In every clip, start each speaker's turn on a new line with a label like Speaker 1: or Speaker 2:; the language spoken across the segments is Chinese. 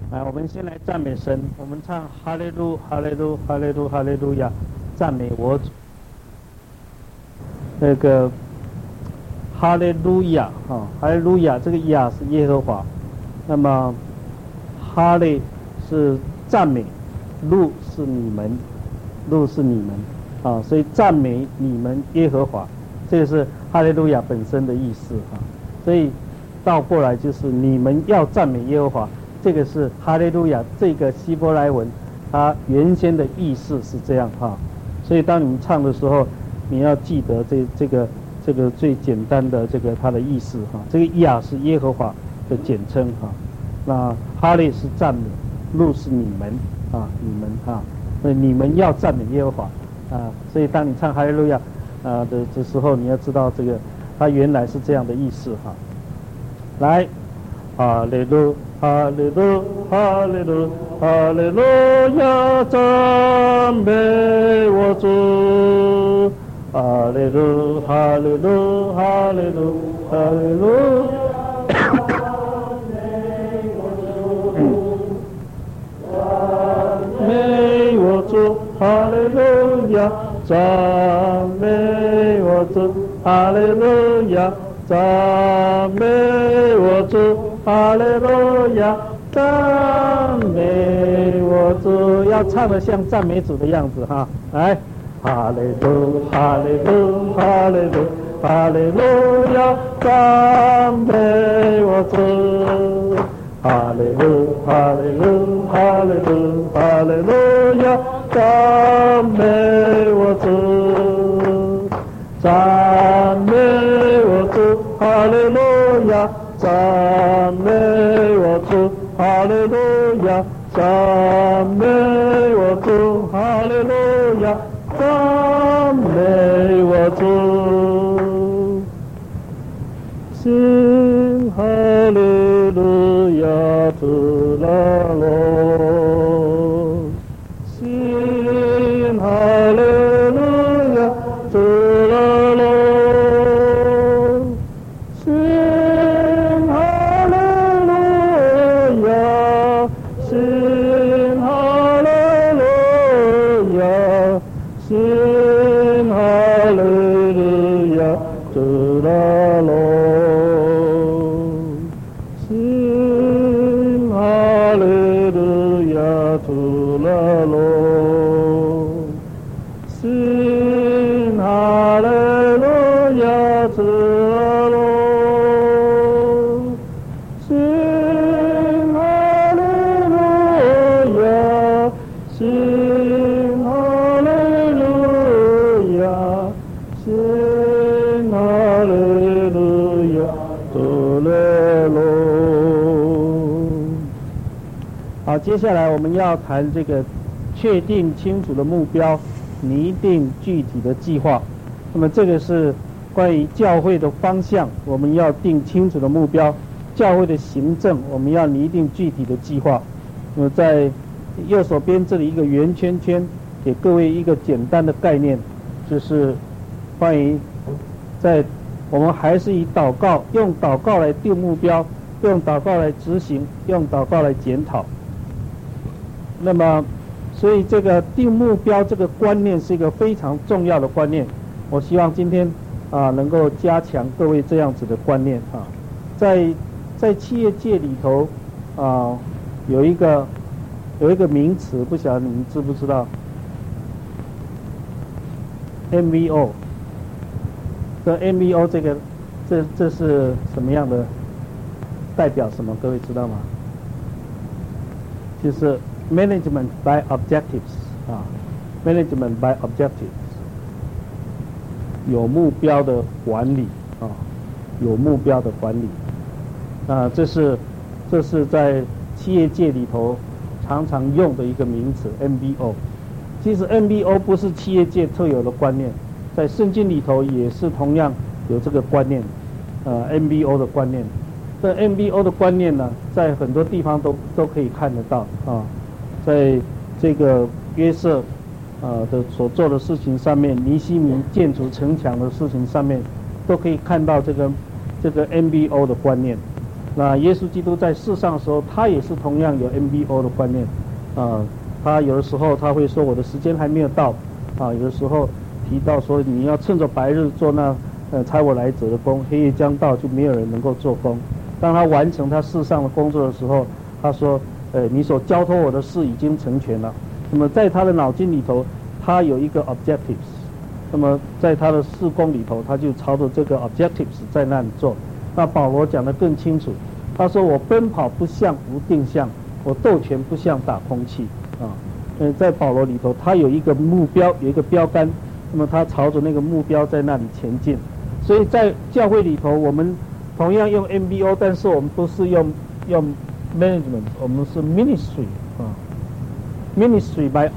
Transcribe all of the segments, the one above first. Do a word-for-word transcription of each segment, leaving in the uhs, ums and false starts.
Speaker 1: 来，我们先来赞美神，我们唱哈利路哈利路哈利路哈利路亚，赞美我主。那个哈利路亚啊，哈利路亚，这个亚是耶和华，那么哈利是赞美，路是你们，路是你们啊，所以赞美你们耶和华，这个是哈利路亚本身的意思啊，所以倒过来就是你们要赞美耶和华。这个是哈利路亚，这个希伯来文，它原先的意思是这样哈，所以当你们唱的时候，你要记得这这个这个最简单的这个它的意思哈。这个亚是耶和华的简称哈，那哈利是赞美，路是你们啊，你们啊，所以你们要赞美耶和华啊。所以当你唱哈利路亚啊的的时候，你要知道这个它原来是这样的意思哈。来，哈利路。哈利路，哈利路，哈利路亚，赞美我主。哈利路，哈利路，哈利路，哈利路。赞美我主，哈利路亚，赞美我主，哈利路亚，赞美我主。哈利路亚，赞美我主，要唱得像赞美主的样子哈，来，哈利路，哈利路，哈利路，哈利路亚，赞美我主，哈利路，哈利路，哈利路，哈利路亚，赞美我主，赞美我主，哈利路亚。赞美我主，哈利路亚！赞美我主，哈利路亚！赞美我主，心哈利路亚，主拉罗，心哈利路亚，主拉罗。好，接下来我们要谈这个确定清楚的目标，拟定具体的计划。那么这个是关于教会的方向，我们要定清楚的目标；教会的行政，我们要拟定具体的计划。那么在右手边这里一个圆圈圈，给各位一个简单的概念，就是关于在我们还是以祷告，用祷告来定目标，用祷告来执行，用祷告来检讨。那么，所以这个定目标这个观念是一个非常重要的观念。我希望今天啊能够加强各位这样子的观念啊。在在企业界里头啊有一个有一个名词，不晓得你们知不知道 ？M V O。这 M V O 这个这这是什么样的？代表什么？各位知道吗？就是 management by objectives 啊 ，management by objectives， 有目标的管理啊，有目标的管理。啊，这是这是在企业界里头常常用的一个名词 M V O。其实 M V O 不是企业界特有的观念，在圣经里头也是同样有这个观念，呃 M V O 的观念。这 M V O 的观念呢，在很多地方都都可以看得到啊，在这个约瑟呃的所做的事情上面，尼希米建筑城墙的事情上面，都可以看到这个这个 M V O 的观念。 那耶稣基督在世上的时候，他也是同样有 M B O 的观念，啊，他有的时候他会说我的时间还没有到，啊，有的时候提到说你要趁着白日做那呃差我来者的工，黑夜将到就没有人能够做工。当他完成他世上的工作的时候，他说，呃，你所交托我的事已经成全了。那么在他的脑筋里头，他有一个 objectives， 那么在他的事工里头，他就朝着这个 objectives 在那里做。那保罗讲得更清楚，他说我奔跑不像无定向，我斗拳不像打空气啊。嗯，在保罗里头，他有一个目标，有一个标杆，那么他朝着那个目标在那里前进。所以在教会里头，我们同样用 M B O， 但是我们不是用用 management， 我们是 ministry 啊 ，ministry by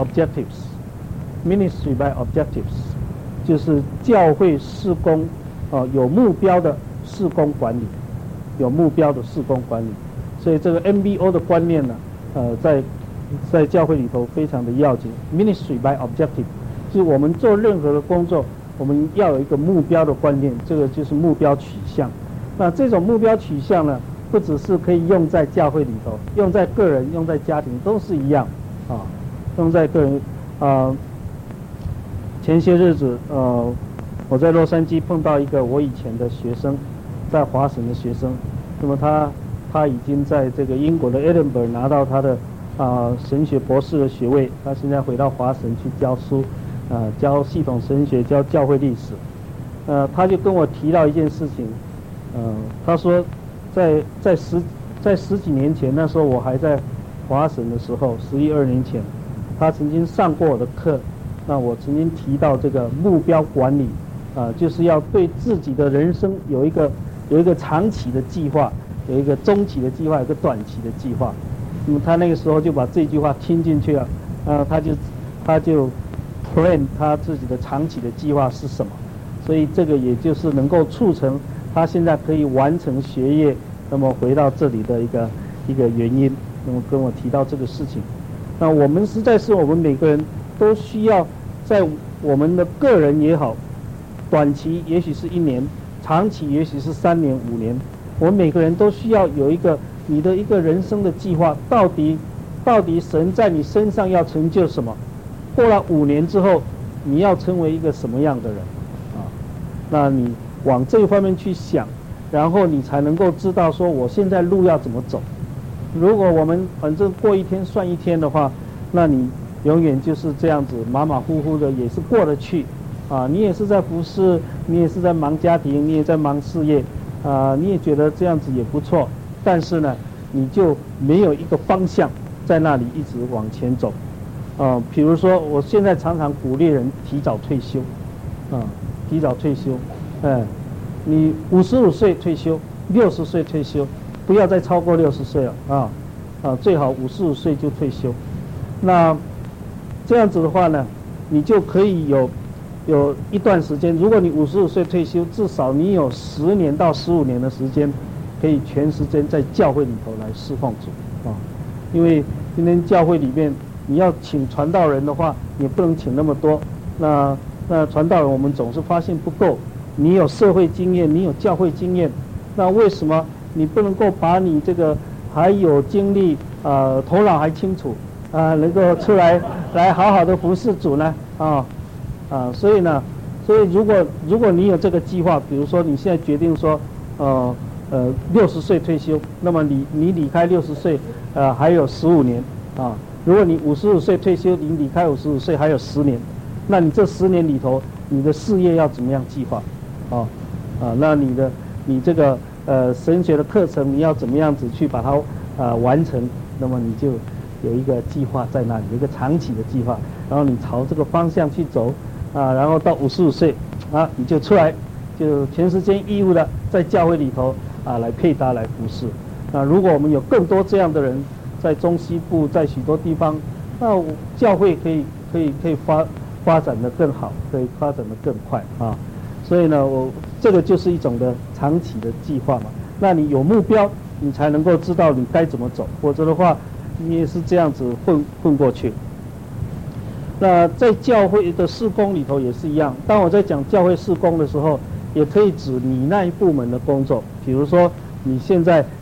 Speaker 1: objectives，ministry by objectives， 就是教会事工啊有目标的事工管理，有目标的事工管理。所以这个 M B O 的观念呢，呃，在在教会里头非常的要紧。ministry by objective， 就是我们做任何的工作，我们要有一个目标的观念，这个就是目标取向。那这种目标取向呢，不只是可以用在教会里头，用在个人、用在家庭都是一样啊。用在个人啊、呃，前些日子呃，我在洛杉矶碰到一个我以前的学生，在华神的学生，那么他他已经在这个英国的 Edinburgh 拿到他的啊、呃、神学博士的学位，他现在回到华神去教书，啊、呃、教系统神学，教教会历史，呃，他就跟我提到一件事情。嗯、呃，他说在，在十在十几年前，那时候我还在华神的时候，十一二年前，他曾经上过我的课。那我曾经提到这个目标管理，啊、呃，就是要对自己的人生有一个有一个长期的计划，有一个中期的计划，有一个短期的计划。那么他那个时候就把这句话听进去了，啊、呃，他就他就 plan 他自己的长期的计划是什么，所以这个也就是能够促成他现在可以完成学业，那么回到这里的一个一个原因。那么跟我提到这个事情，那我们实在是我们每个人都需要在我们的个人也好，短期也许是一年，长期也许是三年五年，我们每个人都需要有一个你的一个人生的计划，到底到底神在你身上要成就什么？过了五年之后，你要成为一个什么样的人啊？那你往这一方面去想，然后你才能够知道说我现在路要怎么走。如果我们反正过一天算一天的话，那你永远就是这样子马马虎虎的，也是过得去啊。你也是在服侍，你也是在忙家庭，你也在忙事业啊，你也觉得这样子也不错，但是呢，你就没有一个方向在那里一直往前走啊。比如说，我现在常常鼓励人提早退休啊，提早退休，哎，你五十五岁退休，六十岁退休，不要再超过六十岁了啊啊，最好五十五岁就退休。那这样子的话呢，你就可以有有一段时间，如果你五十五岁退休，至少你有十年到十五年的时间，可以全时间在教会里头来侍奉主啊。因为今天教会里面你要请传道人的话，也不能请那么多。那那传道人我们总是发现不够。你有社会经验，你有教会经验，那为什么你不能够把你这个还有精力呃头脑还清楚啊、呃，能够出来来好好的服侍主呢？啊啊，所以呢，所以如果如果你有这个计划，比如说你现在决定说，呃呃六十岁退休，那么你你离开六十岁呃还有十五年啊。如果你五十五岁退休，你离开五十五岁还有十年，那你这十年里头，你的事业要怎么样计划？啊啊，那你的你这个呃神学的课程你要怎么样子去把它呃完成？那么你就有一个计划在那里，有一个长期的计划，然后你朝这个方向去走啊，然后到五十五岁啊，你就出来，就全时间义务的在教会里头啊来配搭来服侍。那如果我们有更多这样的人，在中西部，在许多地方，那教会可以可以可以发发展的更好，可以发展的更快啊。所以呢，我这个就是一种的长期的计划嘛。那你有目标，你才能够知道你该怎么走，否则的话，你也是这样子混混过去。那在教会的事工里头也是一样。当我在讲教会事工的时候，也可以指你那一部门的工作。比如说，你现在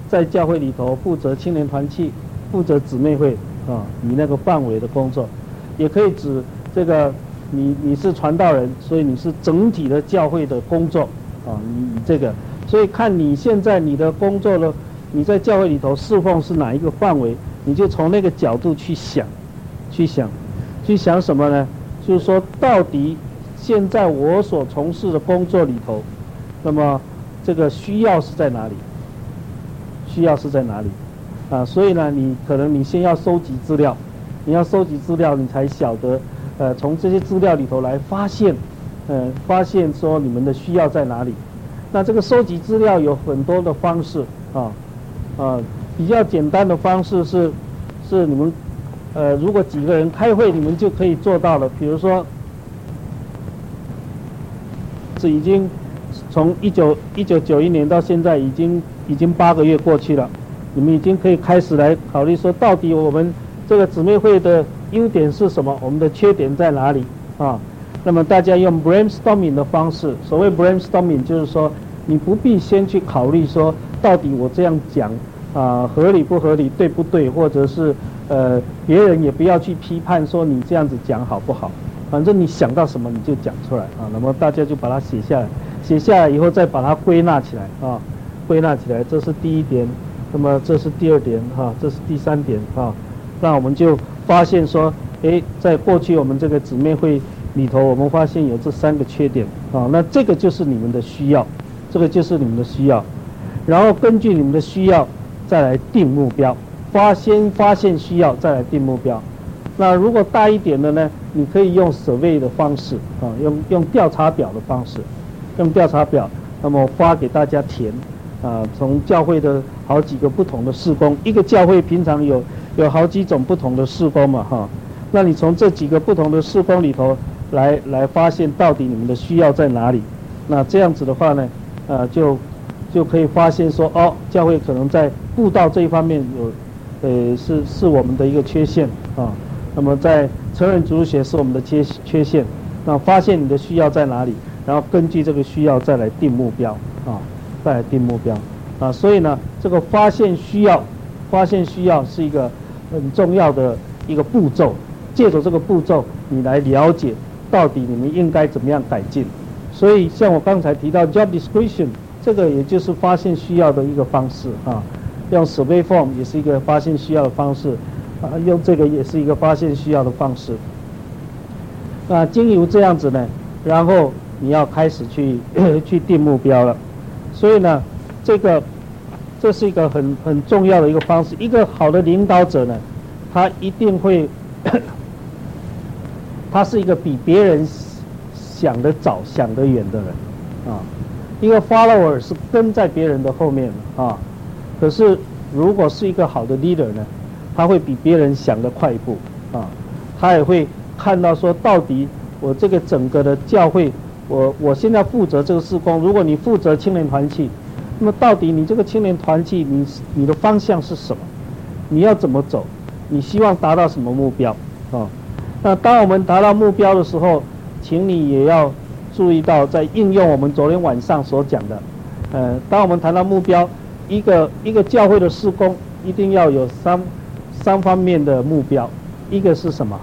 Speaker 1: 在教会里头负责青年团契、负责姊妹会啊，你那个范围的工作，也可以指这个你你是传道人，所以你是整体的教会的工作啊，你你这个，所以看你现在你的工作呢，你在教会里头侍奉是哪一个范围，你就从那个角度去想，去想，去想什么呢？就是说，到底现在我所从事的工作里头，那么这个需要是在哪里？需要是在哪里？啊，所以呢，你可能你先要收集资料，你要收集资料，你才晓得，呃，从这些资料里头来发现，呃，发现说你们的需要在哪里。那这个收集资料有很多的方式啊，啊，比较简单的方式是，是你们。呃，如果几个人开会，你们就可以做到了。比如说，是已经从一九一九九一年到现在，已经已经八个月过去了，你们已经可以开始来考虑说，到底我们这个姊妹会的优点是什么，我们的缺点在哪里啊？那么大家用 brainstorming 的方式，所谓 brainstorming 就是说，你不必先去考虑说，到底我这样讲啊合理不合理，对不对，或者是。呃，别人也不要去批判说你这样子讲好不好，反正你想到什么你就讲出来啊。那么大家就把它写下来，写下来以后再把它归纳起来啊，归纳起来，这是第一点，那么这是第二点哈、啊，这是第三点啊。那我们就发现说，诶，在过去我们这个姊妹会里头，我们发现有这三个缺点啊，那这个就是你们的需要，这个就是你们的需要，然后根据你们的需要再来定目标。发先发现需要，再来定目标。那如果大一点的呢，你可以用 survey 的方式啊，用用调查表的方式，用调查表，那么发给大家填啊。从教会的好几个不同的事工，一个教会平常有有好几种不同的事工嘛哈。那你从这几个不同的事工里头来来发现到底你们的需要在哪里。那这样子的话呢，呃，就就可以发现说，哦，教会可能在布道这一方面有。呃，是是我们的一个缺陷啊。那么在成人主日学是我们的缺缺陷。那发现你的需要在哪里，然后根据这个需要再来定目标啊，再来定目标啊。所以呢，这个发现需要，发现需要是一个很重要的一个步骤。借着这个步骤，你来了解到底你们应该怎么样改进。所以像我刚才提到 job description， 这个也就是发现需要的一个方式啊。用 survey form 也是一个发现需要的方式，啊，用这个也是一个发现需要的方式。那经由这样子呢，然后你要开始去去定目标了。所以呢，这个这是一个很很重要的一个方式。一个好的领导者呢，他一定会，他是一个比别人想得早、想得远的人啊。一个 follower 是跟在别人的后面啊。可是，如果是一个好的 leader 呢，他会比别人想得快一步啊，他也会看到说，到底我这个整个的教会，我我现在负责这个事工，如果你负责青年团契，那么到底你这个青年团契，你你的方向是什么？你要怎么走？你希望达到什么目标啊？那当我们达到目标的时候，请你也要注意到，在应用我们昨天晚上所讲的，呃，当我们谈到目标。一个一个教会的事工一定要有三三方面的目标，一个是什么？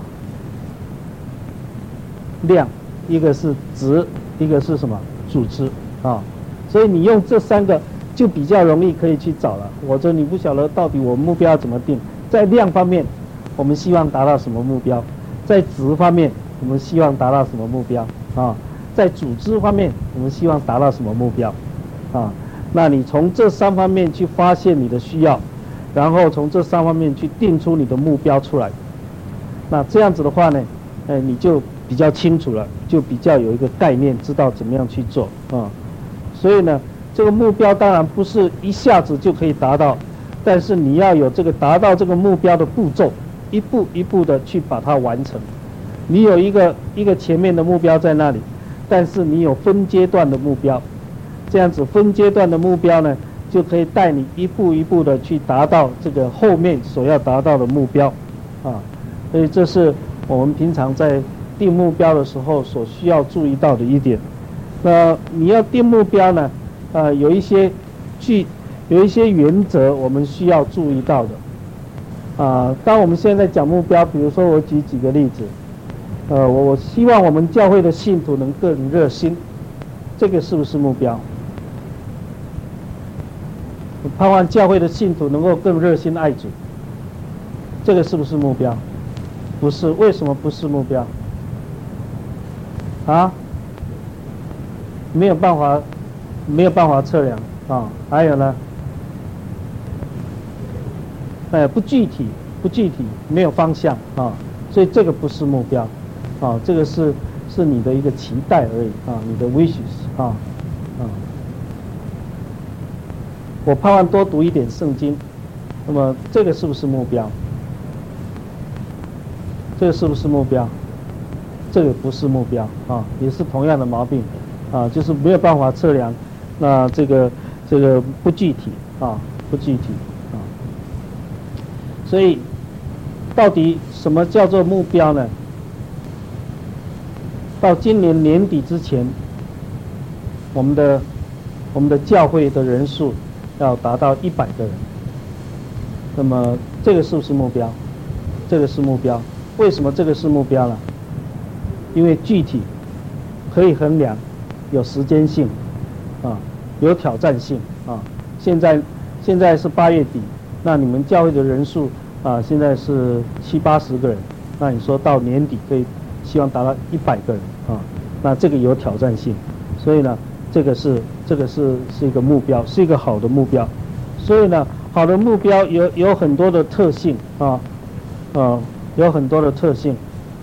Speaker 1: 量，一个是值，一个是什么？组织啊。所以你用这三个就比较容易可以去找了。或者你不晓得到底我们目标要怎么定，在量方面，我们希望达到什么目标？在值方面，我们希望达到什么目标？啊，在组织方面，我们希望达到什么目标？啊。那你从这三方面去发现你的需要，然后从这三方面去定出你的目标出来。那这样子的话呢，呃，你就比较清楚了，就比较有一个概念，知道怎么样去做啊。所以呢，这个目标当然不是一下子就可以达到，但是你要有这个达到这个目标的步骤，一步一步的去把它完成。你有一个一个前面的目标在那里，但是你有分阶段的目标。这样子分阶段的目标呢，就可以带你一步一步的去达到这个后面所要达到的目标，啊，所以这是我们平常在定目标的时候所需要注意到的一点。那你要定目标呢，呃，有一些具有一些原则我们需要注意到的。啊，当我们现在讲目标，比如说我举几个例子，呃，我我希望我们教会的信徒能更热心，这个是不是目标？我盼望教会的信徒能够更热心爱主，这个是不是目标？不是，为什么不是目标？啊？没有办法，没有办法测量啊。还有呢？哎，不具体，不具体，没有方向啊，所以这个不是目标，啊，这个是是你的一个期待而已啊，你的 wishes 啊，啊，我盼望多读一点圣经，那么这个是不是目标？这个是不是目标？这个不是目标啊，也是同样的毛病啊，就是没有办法测量，那这个这个不具体啊，不具体。所以，到底什么叫做目标呢？到今年年底之前，我们的我们的教会的人数要达到一百个人。那么，这个是不是目标？这个是目标。为什么这个是目标呢？因为具体，可以衡量，有时间性，啊，有挑战性啊。现在现在是八月底。那你们教会的人数啊，现在是七八十个人，那你说到年底可以希望达到一百个人啊，那这个有挑战性，所以呢，这个是这个是是一个目标，是一个好的目标，所以呢，好的目标有有很多的特性啊，啊，有很多的特性，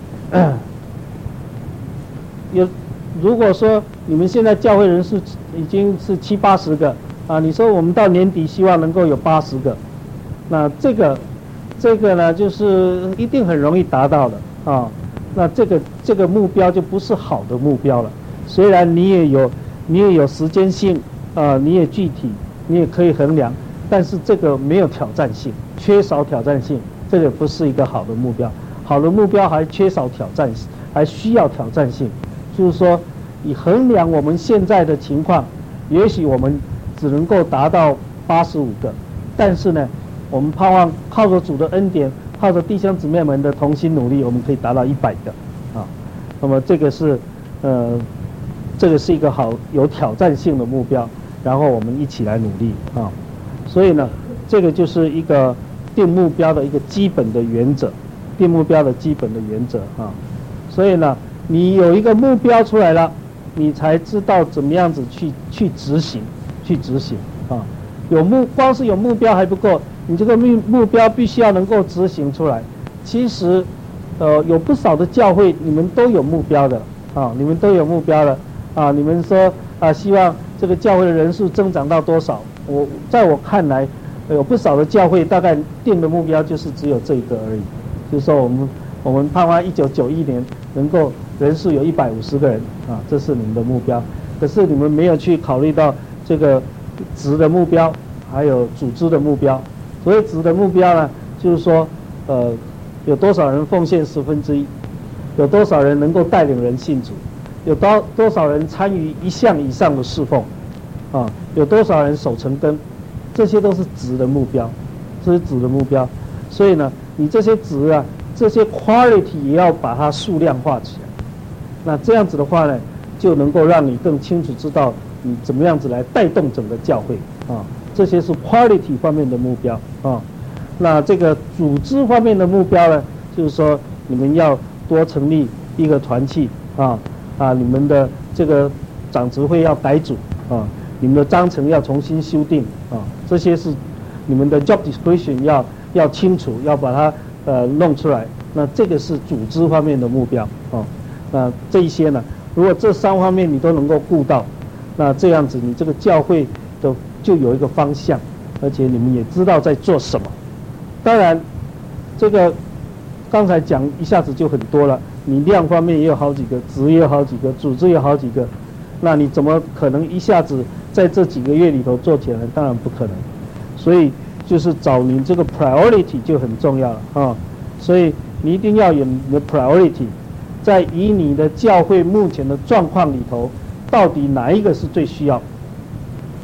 Speaker 1: 有如果说你们现在教会人数已经是七八十个啊，你说我们到年底希望能够有八十个。那这个，这个呢，就是一定很容易达到的啊。那这个这个目标就不是好的目标了。虽然你也有，你也有时间性啊，你也具体，你也可以衡量，但是这个没有挑战性，缺少挑战性，这个不是一个好的目标。好的目标还缺少挑战性，还需要挑战性。就是说，以衡量我们现在的情况，也许我们只能够达到八十五个，但是呢。我们盼望靠着主的恩典，靠着弟兄姊妹们的同心努力，我们可以达到一百个，啊，那么这个是，呃，这个是一个好有挑战性的目标，然后我们一起来努力啊，所以呢，这个就是一个定目标的一个基本的原则，定目标的基本的原则啊，所以呢，你有一个目标出来了，你才知道怎么样子去去执行，去执行啊，有目光是有目标还不够。你这个目目标必须要能够执行出来。其实，呃，有不少的教会，你们都有目标的啊，你们都有目标的啊。你们说啊，希望这个教会的人数增长到多少？我在我看来，有不少的教会大概定的目标就是只有这一个而已，就是说我们我们盼望一九九一年能够人数有一百五十个人啊，这是你们的目标。可是你们没有去考虑到这个值的目标，还有组织的目标。所谓值的目标呢，就是说，呃，有多少人奉献十分之一，有多少人能够带领人信主，有多多少人参与一项以上的侍奉，啊，有多少人守成根，这些都是值的目标，这是值的目标。所以呢，你这些值啊，这些 quality 也要把它数量化起来。那这样子的话呢，就能够让你更清楚知道你怎么样子来带动整个教会啊。这些是 quality 方面的目标啊，那这个组织方面的目标呢，就是说你们要多成立一个团契啊啊，你们的这个长执会要改组啊，你们的章程要重新修订啊，这些是你们的 job description 要要清楚，要把它呃弄出来。那这个是组织方面的目标啊，那这一些呢，如果这三方面你都能够顾到，那这样子你这个教会的就有一个方向，而且你们也知道在做什么。当然，这个刚才讲一下子就很多了，你量方面也有好几个，值也有好几个，组织也有好几个，那你怎么可能一下子在这几个月里头做起来？当然不可能。所以就是找你这个 priority 就很重要了啊。所以你一定要有你的 priority， 在以你的教会目前的状况里头，到底哪一个是最需要？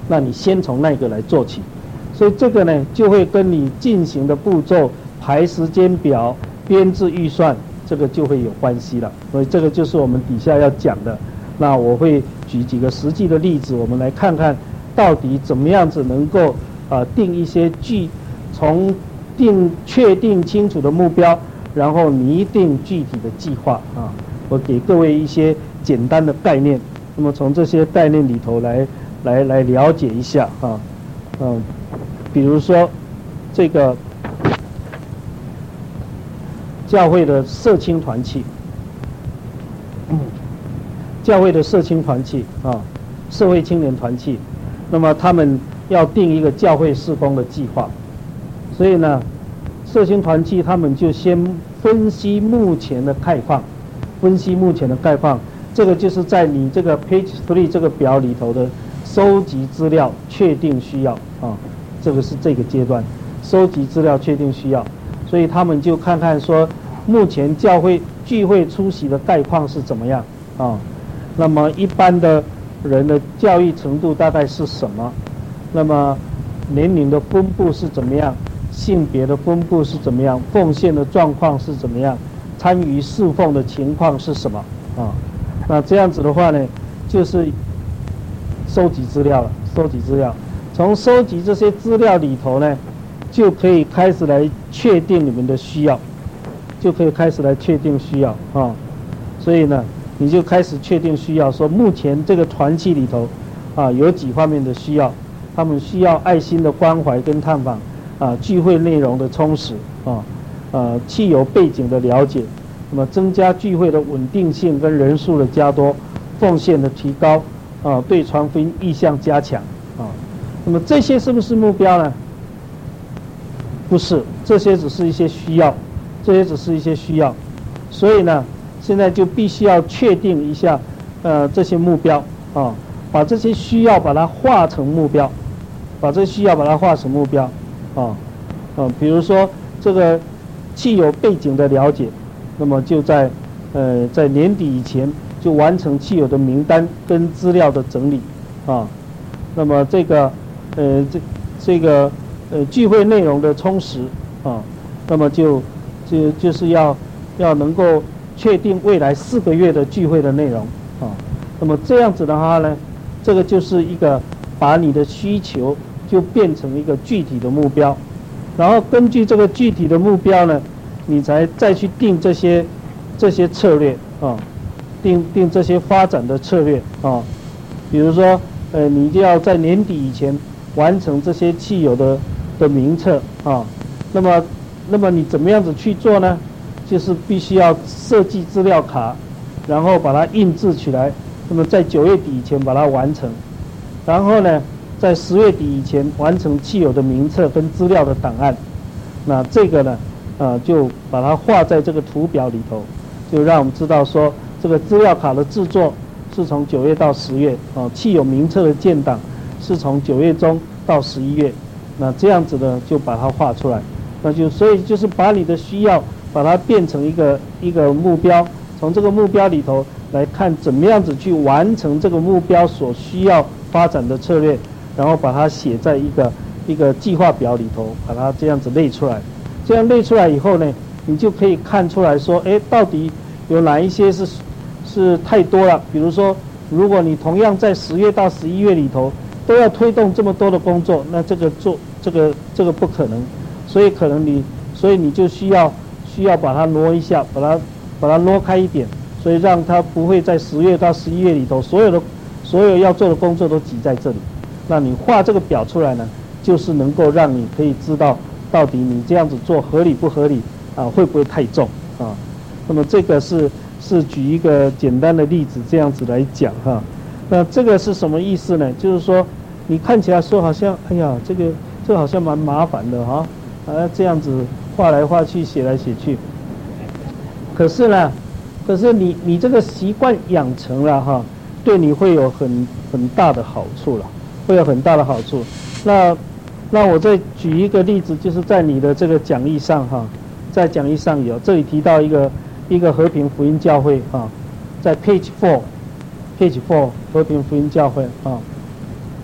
Speaker 1: 那你先从那个来做起。所以这个呢，就会跟你进行的步骤、排时间表、编制预算，这个就会有关系了。所以这个就是我们底下要讲的。那我会举几个实际的例子，我们来看看到底怎么样子能够啊定一些具从定确定清楚的目标，然后拟定具体的计划啊。我给各位一些简单的概念，那么从这些概念里头来来来了解一下啊，嗯。比如说，这个教会的社青团契，嗯，教会的社青团契啊，社会青年团契，那么他们要定一个教会事工的计划，所以呢，社青团契他们就先分析目前的概况，分析目前的概况，这个就是在你这个 page three 这个表里头的收集资料，确定需要啊。这个是这个阶段，收集资料确定需要，所以他们就看看说，目前教会聚会出席的概况是怎么样啊？那么一般的人的教育程度大概是什么？那么年龄的分布是怎么样？性别的分布是怎么样？奉献的状况是怎么样？参与侍奉的情况是什么啊？那这样子的话呢，就是收集资料了，收集资料。从收集这些资料里头呢，就可以开始来确定你们的需要，就可以开始来确定需要啊。所以呢，你就开始确定需要，说目前这个团契里头啊有几方面的需要，他们需要爱心的关怀跟探访啊，聚会内容的充实啊，呃，契友背景的了解，那么增加聚会的稳定性跟人数的加多，奉献的提高啊，对传福音意向加强啊。那么这些是不是目标呢？不是，这些只是一些需要，这些只是一些需要。所以呢，现在就必须要确定一下，呃，这些目标啊，把这些需要把它化成目标，把这需要把它化成目标啊，啊，比如说这个契友背景的了解，那么就在呃在年底以前就完成契友的名单跟资料的整理啊，那么这个。呃，这这个呃聚会内容的充实啊，那么就就就是要要能够确定未来四个月的聚会的内容啊。那么这样子的话呢，这个就是一个把你的需求就变成一个具体的目标，然后根据这个具体的目标呢，你才再去定这些这些策略啊，定定这些发展的策略啊。比如说，呃，你就要在年底以前完成这些契友的的名册啊，那么那么你怎么样子去做呢？就是必须要设计资料卡，然后把它印制起来，那么在九月底以前把它完成，然后呢，在十月底以前完成契友的名册跟资料的档案，那这个呢，呃，就把它画在这个图表里头，就让我们知道说这个资料卡的制作是从九月到十月啊，契友名册的建档是从九月中到十一月，那这样子呢就把它画出来，那就所以就是把你的需要把它变成一个一个目标，从这个目标里头来看怎么样子去完成这个目标所需要发展的策略，然后把它写在一个一个计划表里头，把它这样子列出来。这样列出来以后呢，你就可以看出来说，哎，到底有哪一些是是太多了？比如说，如果你同样在十月到十一月里头都要推动这么多的工作，那这个做这个这个不可能，所以可能你，所以你就需要需要把它挪一下，把它把它挪开一点，所以让它不会在十月到十一月里头所有的所有要做的工作都挤在这里。那你画这个表出来呢，就是能够让你可以知道到底你这样子做合理不合理啊，会不会太重啊？那么这个是是举一个简单的例子这样子来讲哈。那这个是什么意思呢？就是说，你看起来说好像，哎呀，这个这个好像蛮麻烦的哈，啊，这样子画来画去，写来写去。可是呢，可是你你这个习惯养成了哈，对你会有很很大的好处了，会有很大的好处。那那我再举一个例子，就是在你的这个讲义上哈，在讲义上有这里提到一个一个和平福音教会哈，在 page four。page four 和平福音教会啊，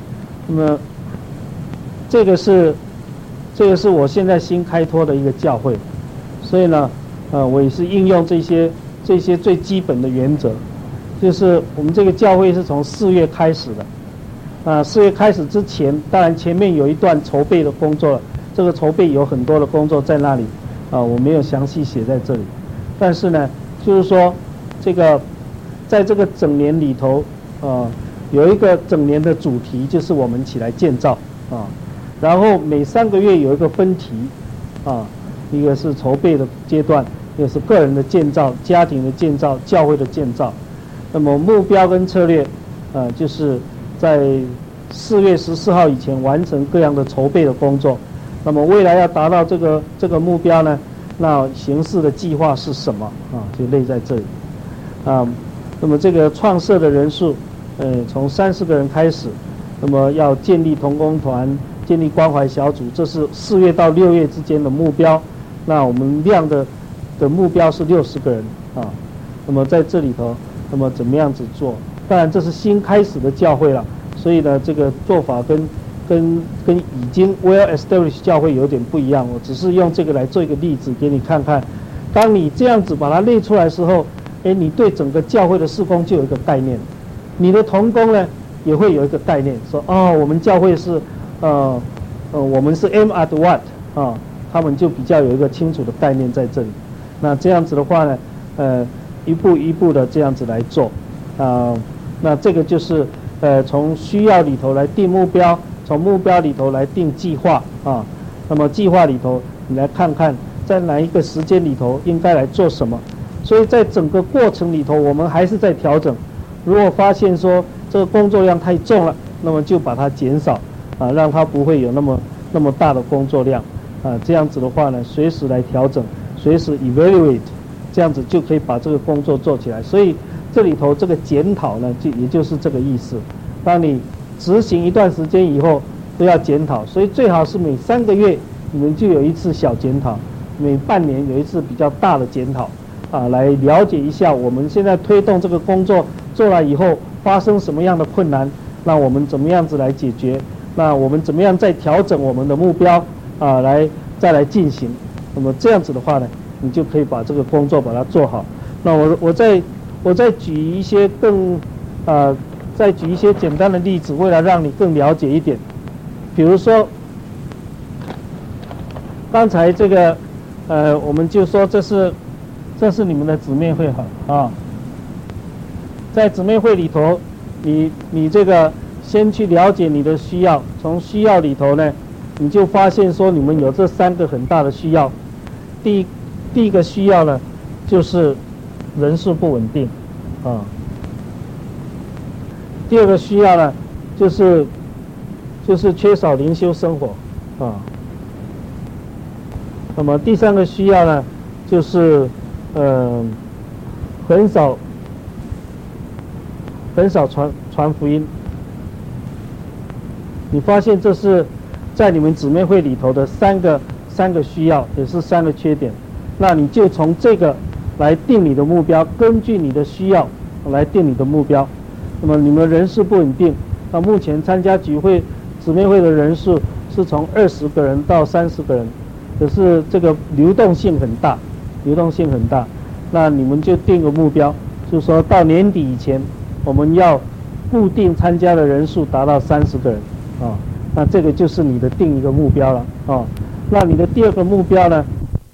Speaker 1: 那么这个是这个是我现在新开拓的一个教会，所以呢，呃，我也是应用这些这些最基本的原则，就是我们这个教会是从四月开始的。啊，四月开始之前，当然前面有一段筹备的工作了，这个筹备有很多的工作在那里，啊，我没有详细写在这里。但是呢，就是说，这个在这个整年里头，啊，有一个整年的主题，就是我们起来建造啊，然后每三个月有一个分题，啊，一个是筹备的阶段，一个是个人的建造、家庭的建造、教会的建造。那么目标跟策略，呃，就是在四月十四号以前完成各样的筹备的工作。那么未来要达到这个这个目标呢，那形式的计划是什么啊？就列在这里。啊，那么这个创设的人数，呃，从三十个人开始。那么要建立同工团，建立关怀小组，这是四月到六月之间的目标。那我们量的的目标是六十个人啊。那么在这里头，那么怎么样子做？当然这是新开始的教会了，所以呢，这个做法跟跟跟已经 well established 教会有点不一样。我只是用这个来做一个例子给你看看。当你这样子把它列出来的时候，哎，你对整个教会的事工就有一个概念，你的同工呢也会有一个概念，说哦，我们教会是呃呃我们是 aim at what 啊，他们就比较有一个清楚的概念在这里。那这样子的话呢，呃，一步一步的这样子来做啊、呃，那这个就是呃从需要里头来定目标，从目标里头来定计划啊。那么计划里头，你来看看在哪一个时间里头应该来做什么。所以在整个过程里头，我们还是在调整。如果发现说这个工作量太重了，那么就把它减少啊，让它不会有那么那么大的工作量啊。这样子的话呢，随时来调整，随时 evaluate， 这样子就可以把这个工作做起来。所以这里头这个检讨呢，就也就是这个意思。当你执行一段时间以后，都要检讨。所以最好是每三个月你们就有一次小检讨，每半年有一次比较大的检讨。啊，来了解一下我们现在推动这个工作做了以后发生什么样的困难，那我们怎么样子来解决？那我们怎么样再调整我们的目标啊，来再来进行？那么这样子的话呢，你就可以把这个工作把它做好。那我我再我再举一些更啊，再举一些简单的例子，为了让你更了解一点。比如说，刚才这个呃，我们就说这是。这是你们的姊妹会哈啊，在姊妹会里头，你你这个先去了解你的需要，从需要里头呢，你就发现说你们有这三个很大的需要。第一第一个需要呢，就是人数不稳定啊。第二个需要呢，就是就是缺少灵修生活啊。那么第三个需要呢，就是呃，很少很少传传福音。你发现这是在你们姊妹会里头的三个三个需要，也是三个缺点。那你就从这个来定你的目标，根据你的需要来定你的目标。那么你们人数不稳定，那目前参加聚会姊妹会的人数是从二十个人到三十个人，可是这个流动性很大。流动性很大，那你们就定个目标，就是说到年底以前，我们要固定参加的人数达到三十个人啊。那这个就是你的定一个目标了啊。那你的第二个目标呢？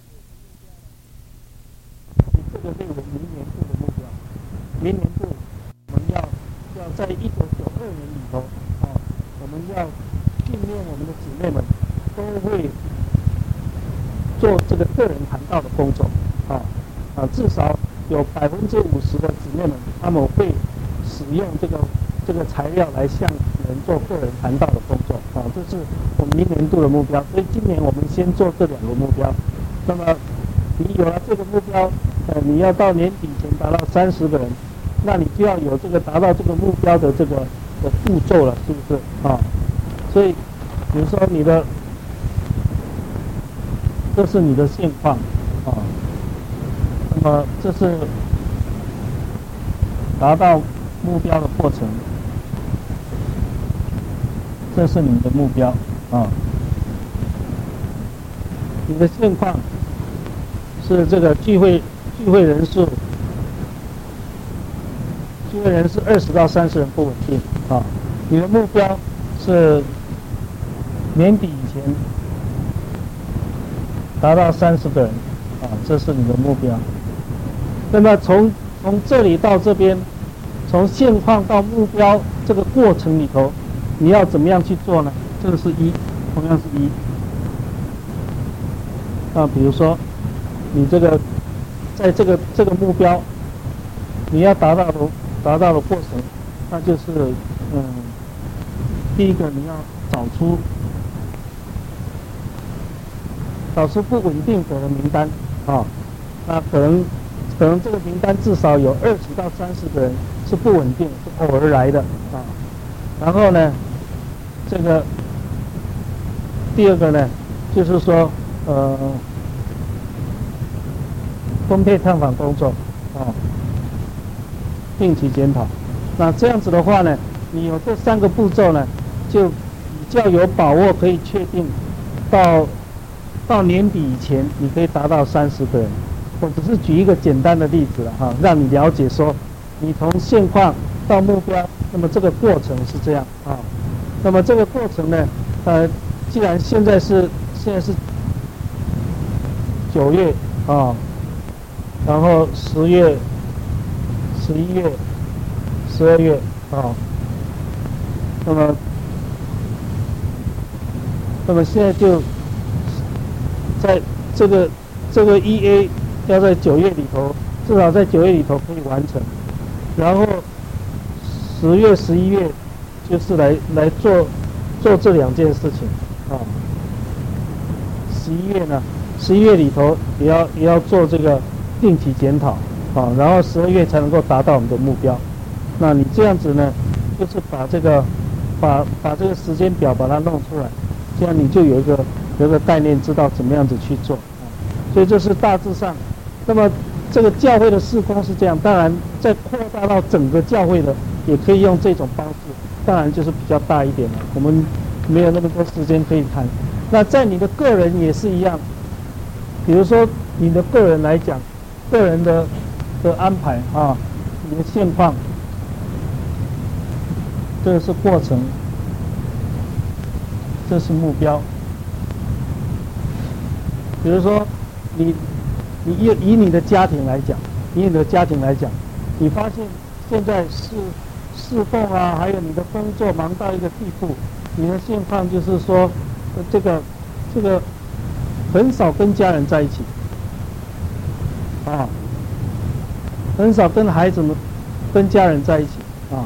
Speaker 1: 这个是我们明年度的目标。明年度我们要要在一九九二年里头啊，我们要训练我们的姊妹们都会做这个个人谈道的工作，啊啊，至少有百分之五十的姊妹们，他们会使用这个这个材料来向人做个人谈道的工作，啊，这是我们明年度的目标。所以今年我们先做这两个目标。那么你有了这个目标，呃，你要到年底前达到三十个人，那你就要有这个达到这个目标的这个的步骤了，是不是啊？所以比如说你的。这是你的现况啊，那么这是达到目标的过程。 这是你的目标啊。你的现况是这个聚会聚会人数，聚会人数二十到三十人不稳定啊。你的目标是年底以前达到三十个人啊，这是你的目标。那么从从这里到这边，从现况到目标这个过程里头，你要怎么样去做呢？这个是一，同样是一。啊，比如说，你这个在这个这个目标，你要达到的达到的过程，那就是嗯，第一个你要找出找出不稳定者的名单啊，那可能可能这个名单至少有二十到三十个人是不稳定，是偶尔来的啊。然后呢，这个第二个呢，就是说。呃，分配探访工作啊，定期检讨。那这样子的话呢，你有这三个步骤呢，就比较有把握可以确定到到年底以前，你可以达到三十个人。我只是举一个简单的例子了哈，让你了解说，你从现况到目标，那么这个过程是这样啊。那么这个过程呢，呃，既然现在是现在是九月啊，然后十月、十一月、十二月啊，那么，那么现在就在这个这个 E A 要在九月里头，至少在九月里头可以完成，然后十月、十一月就是来来做做这两件事情啊，十一月呢？十一月里头也要也要做这个定期检讨啊，然后十二月才能够达到我们的目标。那你这样子呢，就是把这个把把这个时间表把它弄出来，这样你就有一个有一个概念，知道怎么样子去做啊。所以这是大致上。那么这个教会的事工是这样，当然再扩大到整个教会的，也可以用这种方式，当然就是比较大一点了。我们没有那么多时间可以谈。那在你的个人也是一样。比如说，你的个人来讲，个人的的安排啊，你的现况，这是过程，这是目标。比如说，你你以以你的家庭来讲，以你的家庭来讲，你发现现在侍侍奉啊，还有你的工作忙到一个地步，你的现况就是说，这个这个。很少跟家人在一起，啊，很少跟孩子们、跟家人在一起啊，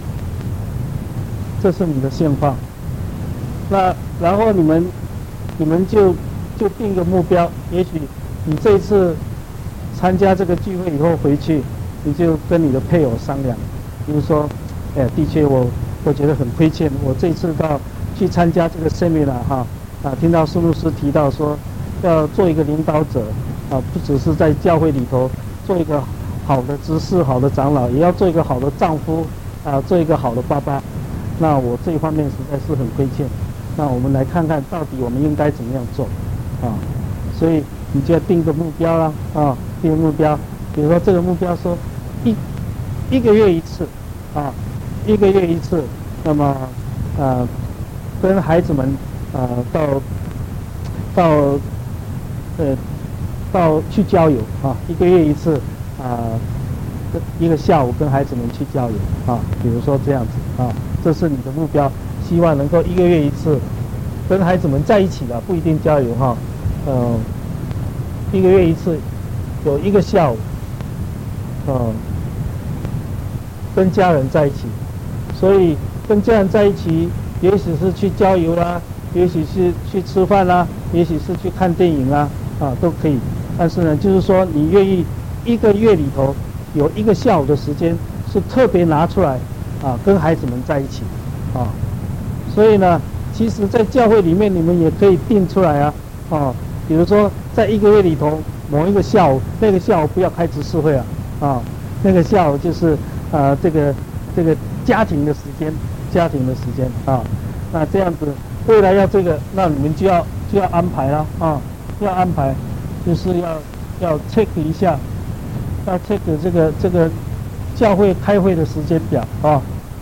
Speaker 1: 这是你的现况。那然后你们、你们就就定个目标，也许你这一次参加这个聚会以后回去，你就跟你的配偶商量，比如说，哎，的确我我觉得很亏欠，我这一次到去参加这个 seminar 哈，啊，听到苏牧师提到说。要做一个领导者啊，不只是在教会里头做一个好的执事、好的长老，也要做一个好的丈夫啊，做一个好的爸爸。那我这一方面实在是很亏欠。那我们来看看到底我们应该怎么样做啊？所以你就要定个目标啦啊，定个目标。比如说这个目标说一一个月一次啊，一个月一次。那么呃，跟孩子们啊到到。呃，到去郊游啊，一个月一次啊，一个下午跟孩子们去郊游啊，比如说这样子啊，这是你的目标，希望能够一个月一次跟孩子们在一起的，不一定郊游哈，呃，一个月一次有一个下午，呃，跟家人在一起，所以跟家人在一起，也许是去郊游啦，也许是去吃饭啦，也许是去看电影啦。啊，都可以，但是呢，就是说你愿意一个月里头有一个下午的时间是特别拿出来啊，跟孩子们在一起啊，所以呢，其实，在教会里面你们也可以定出来啊，啊，比如说在一个月里头某一个下午，那个下午不要开执事会啊，啊，那个下午就是啊这个这个家庭的时间，家庭的时间啊， 那这样子未来要这个，那你们就要就要安排了啊，要安排，就是要要 check 一下，要 check 这个这个教会开会的时间表啊，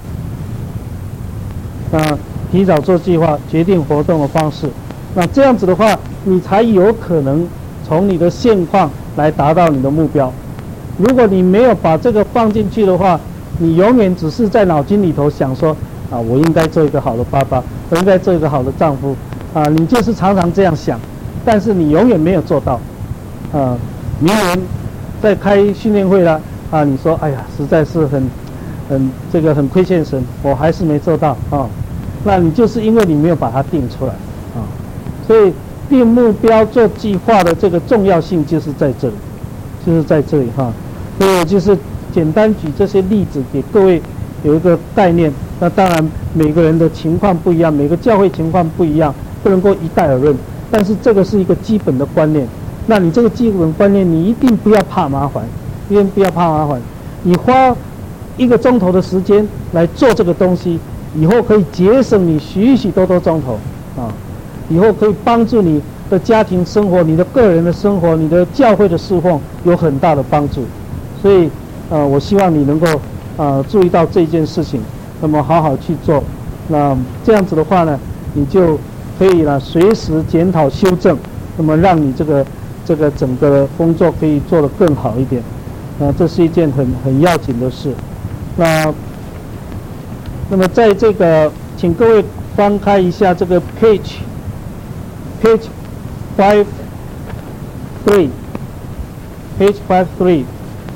Speaker 1: 那提早做计划，决定活动的方式，那这样子的话，你才有可能从你的现况来达到你的目标。如果你没有把这个放进去的话，你永远只是在脑筋里头想说啊，我应该做一个好的爸爸，我应该做一个好的丈夫啊，你就是常常这样想，但是你永远没有做到啊。明年在开训练会了啊，你说哎呀，实在是很很这个很亏欠神，我还是没做到啊。那你就是因为你没有把它定出来啊，所以定目标做计划的这个重要性就是在这里，就是在这里哈。所以我就是简单举这些例子给各位有一个概念。那当然每个人的情况不一样，每个教会情况不一样，不能够一概而论。但是这个是一个基本的观念。那你这个基本观念，你一定不要怕麻烦，一定不要怕麻烦。你花一个钟头的时间来做这个东西，以后可以节省你许许多多钟头啊！以后可以帮助你的家庭生活、你的个人的生活、你的教会的侍奉有很大的帮助。所以，呃，我希望你能够呃注意到这件事情，那么好好去做。那这样子的话呢，你就可以呢随时检讨修正，那么让你这个这个整个工作可以做得更好一点。啊、呃，这是一件很很要紧的事。那那么在这个，请各位翻开一下这个 page page five three page five three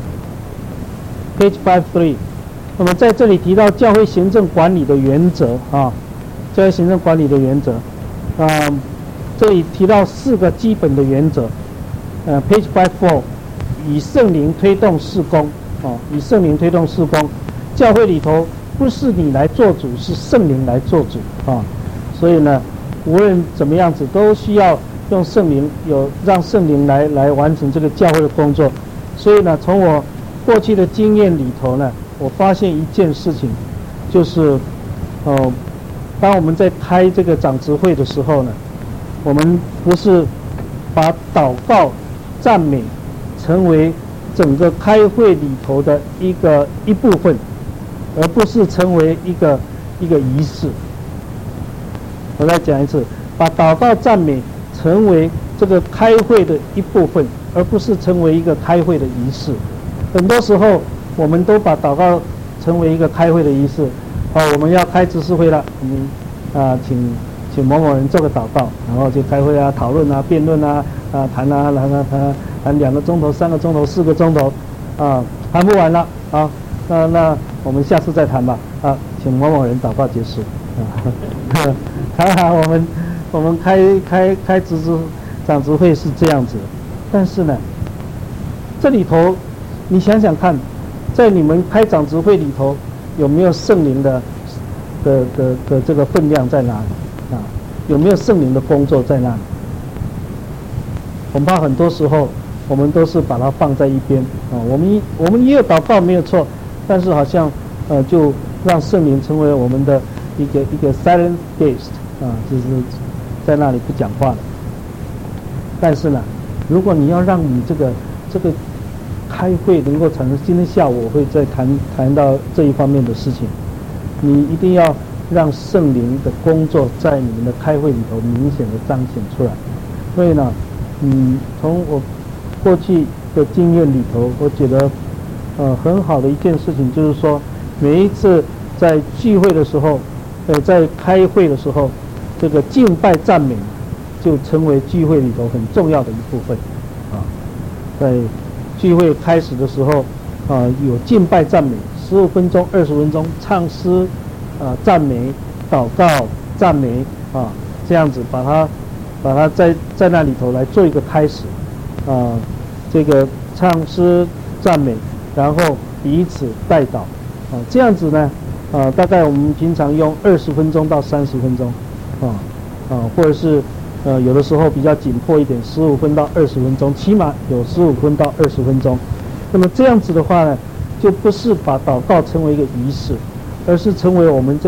Speaker 1: page five three。那么在这里提到教会行政管理的原则啊，教会行政管理的原则，啊、呃，这里提到四个基本的原则。呃 ，page five four， 以圣灵推动事工啊，以圣灵推动事工，教会里头不是你来做主，是圣灵来做主啊。所以呢，无论怎么样子，都需要用圣灵，有让圣灵来来完成这个教会的工作。所以呢，从我过去的经验里头呢，我发现一件事情，就是，呃，当我们在开这个长执会的时候呢，我们不是把祷告、赞美成为整个开会里头的一个一部分，而不是成为一个一个仪式。我再讲一次，把祷告、赞美成为这个开会的一部分，而不是成为一个开会的仪式。很多时候，我们都把祷告成为一个开会的仪式。好，我们要开执事会了，我们啊、呃，请请某某人做个祷告，然后就开会啊、讨论啊、辩论啊、啊谈啊、谈啊、谈啊、谈两个钟头、三个钟头、四个钟头，啊，谈不完了啊，那那我们下次再谈吧。啊，请某某人祷告结束。啊，当然我们我们开开开执事长执会是这样子，但是呢，这里头你想想看，在你们开长执会里头有没有圣灵的的的的这个分量在哪里啊？有没有圣灵的工作在那里？恐怕很多时候我们都是把它放在一边啊。我们我们也有祷告没有错，但是好像呃就让圣灵成为我们的一个一个 silent guest 啊，就是在那里不讲话的。但是呢，如果你要让你这个这个开会能够产生，今天下午我会再谈谈到这一方面的事情。你一定要让圣灵的工作在你们的开会里头明显的彰显出来。所以呢，嗯，从我过去的经验里头，我觉得呃很好的一件事情就是说，每一次在聚会的时候，呃，在开会的时候，这个敬拜赞美就成为聚会里头很重要的一部分啊。在聚会开始的时候，啊，有敬拜赞美，十五分钟、二十分钟唱诗，啊，赞美、祷告、赞美啊，这样子把它把它在在那里头来做一个开始，啊，这个唱诗赞美，然后彼此代祷，啊，这样子呢，啊，大概我们平常用二十分钟到三十分钟，啊啊，或者是。呃，有的时候比较紧迫一点，十五分到二十分钟，起码有十五分到二十分钟。那么这样子的话呢，就不是把祷告成为一个仪式，而是成为我们这个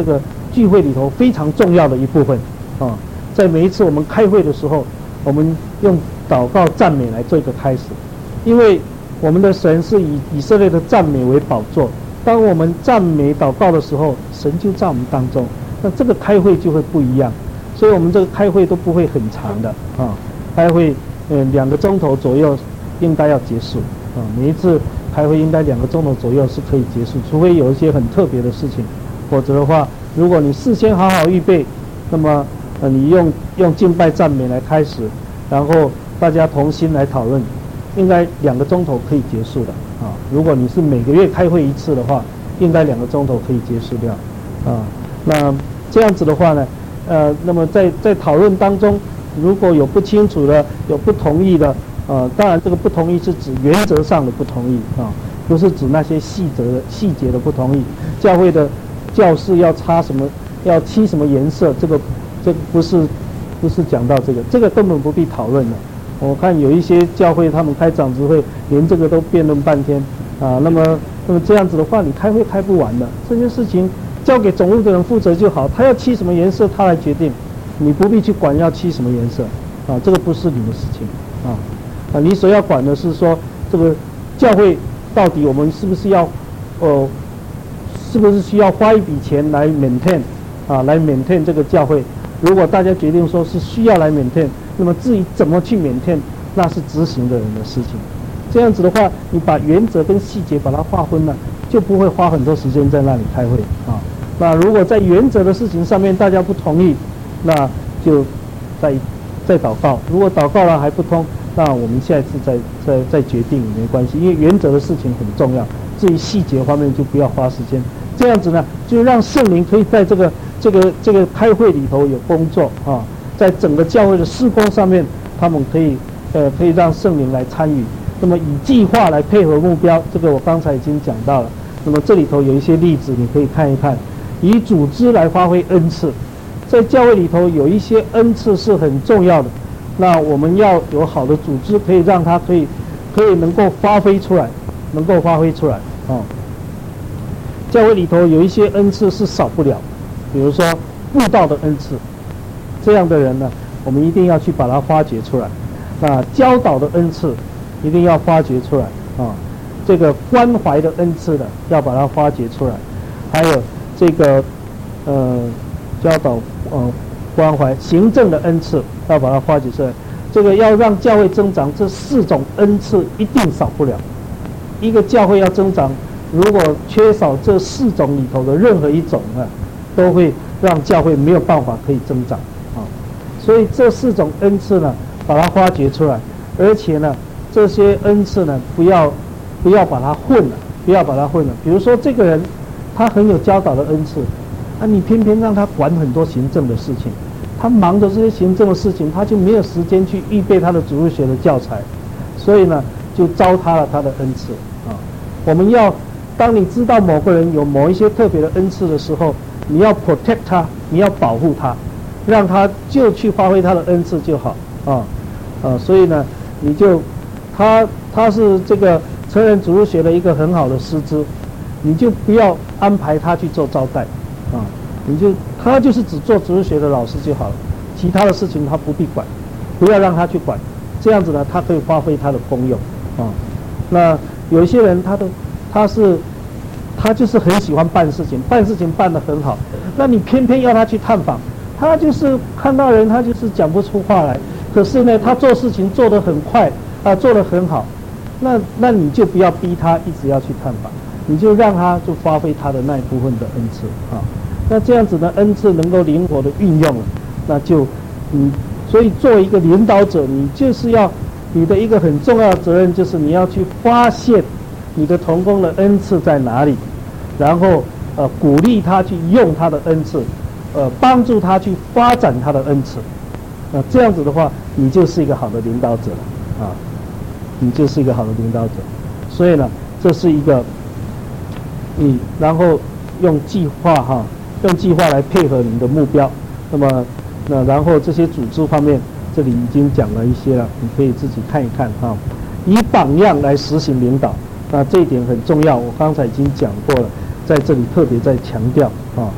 Speaker 1: 聚会里头非常重要的一部分啊。在每一次我们开会的时候，我们用祷告赞美来做一个开始，因为我们的神是以以色列的赞美为宝座。当我们赞美祷告的时候，神就在我们当中，那这个开会就会不一样。所以我们这个开会都不会很长的啊，开会呃两个钟头左右应该要结束啊。每一次开会应该两个钟头左右是可以结束，除非有一些很特别的事情，否则的话，如果你事先好好预备，那么呃你用用敬拜赞美来开始，然后大家同心来讨论，应该两个钟头可以结束的啊。如果你是每个月开会一次的话，应该两个钟头可以结束掉啊。那这样子的话呢，呃，那么在在讨论当中，如果有不清楚的、有不同意的，呃，当然这个不同意是指原则上的不同意啊，不是指那些细则的细节的不同意。教会的教室要擦什么，要漆什么颜色，这个这个不是不是讲到这个，这个根本不必讨论了。我看有一些教会他们开长执会，连这个都辩论半天啊。那么那么这样子的话，你开会开不完的，这些事情交给总务的人负责就好，他要漆什么颜色他来决定，你不必去管要漆什么颜色啊，这个不是你的事情啊啊，你所要管的是说这个教会到底我们是不是要呃是不是需要花一笔钱来 maintain 啊，来 maintain 这个教会。如果大家决定说是需要来 maintain， 那么至于怎么去 maintain， 那是执行的人的事情。这样子的话，你把原则跟细节把它划分了，就不会花很多时间在那里开会啊。那如果在原则的事情上面大家不同意，那就再再祷告。如果祷告了还不通，那我们下一次再再再决定也没关系，因为原则的事情很重要。至于细节方面就不要花时间。这样子呢，就让圣灵可以在这个这个这个开会里头有工作啊，在整个教会的事工上面，他们可以呃可以让圣灵来参与。那么以计划来配合目标，这个我刚才已经讲到了。那么这里头有一些例子，你可以看一看。以组织来发挥恩赐，在教会里头有一些恩赐是很重要的。那我们要有好的组织，可以让它可以可以能够发挥出来，能够发挥出来啊。教会里头有一些恩赐是少不了，比如说布道的恩赐，这样的人呢，我们一定要去把它发掘出来。那教导的恩赐一定要发掘出来啊。这个关怀的恩赐的要把它发掘出来，还有这个呃教导呃关怀行政的恩赐要把它发掘出来。这个要让教会增长，这四种恩赐一定少不了。一个教会要增长，如果缺少这四种里头的任何一种呢，都会让教会没有办法可以增长啊。所以这四种恩赐呢，把它发掘出来，而且呢，这些恩赐呢，不要不要把它混了，不要把它混了。比如说这个人他很有教导的恩赐，啊，你偏偏让他管很多行政的事情，他忙着这些行政的事情，他就没有时间去预备他的主日学的教材，所以呢，就糟蹋了他的恩赐啊。我们要，当你知道某个人有某一些特别的恩赐的时候，你要 protect 他，你要保护他，让他就去发挥他的恩赐就好啊啊。所以呢，你就他他是这个成人主日学的一个很好的师资，你就不要安排他去做招待啊，你就他就是只做主日学的老师就好了，其他的事情他不必管，不要让他去管，这样子呢，他可以发挥他的功用啊。那有一些人他的他是他就是很喜欢办事情，办事情办得很好，那你偏偏要他去探访，他就是看到人他就是讲不出话来，可是呢，他做事情做得很快啊，做得很好。那那你就不要逼他一直要去探访，你就让他就发挥他的那一部分的恩赐啊。那这样子呢，恩赐能够灵活的运用了，那就嗯，所以作为一个领导者，你就是要你的一个很重要的责任，就是你要去发现你的同工的恩赐在哪里，然后呃鼓励他去用他的恩赐，呃帮助他去发展他的恩赐。那这样子的话，你就是一个好的领导者了啊。你就是一个好的领导者，所以呢，这是一个你然后用计划哈，用计划来配合你的目标。那么，那然后这些组织方面，这里已经讲了一些了，你可以自己看一看哈。以榜样来实行领导，那这一点很重要，我刚才已经讲过了，在这里特别再强调啊，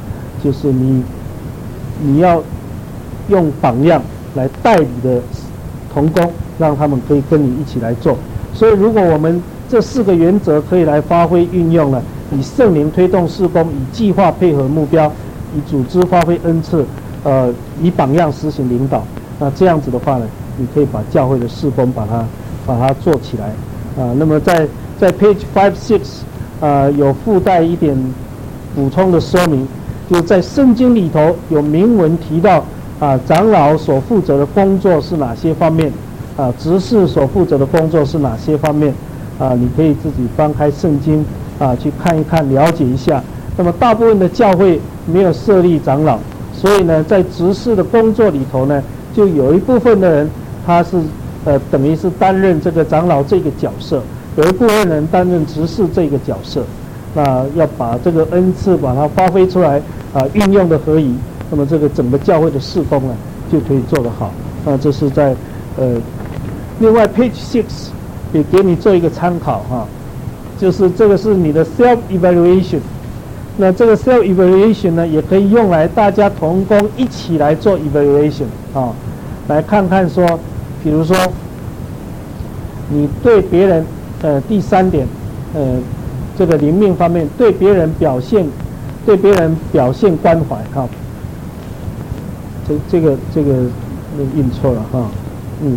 Speaker 1: 就是你你要用榜样来带你的同工，让他们可以跟你一起来做。所以如果我们这四个原则可以来发挥运用了，以圣灵推动事工，以计划配合目标，以组织发挥恩赐，呃，以榜样实行领导，那这样子的话呢，你可以把教会的事工把它把它做起来啊、呃。那么在在 page five six 啊有附带一点补充的说明，就是在圣经里头有明文提到啊，长老所负责的工作是哪些方面啊，执事所负责的工作是哪些方面啊，你可以自己翻开圣经啊去看一看，了解一下。那么大部分的教会没有设立长老，所以呢，在执事的工作里头呢，就有一部分的人他是呃等于是担任这个长老这个角色，有一部分人担任执事这个角色。那要把这个恩赐把它发挥出来啊，运用的合宜，那么这个整个教会的事工呢就可以做得好。那这是在呃，另外 page six 也给你做一个参考哈，就是这个是你的 self evaluation。那这个 self evaluation 呢，也可以用来大家同工一起来做 evaluation 啊，来看看说，比如说你对别人呃第三点呃这个灵命方面对别人表现对别人表现关怀哈，这这个这个印错了哈，嗯，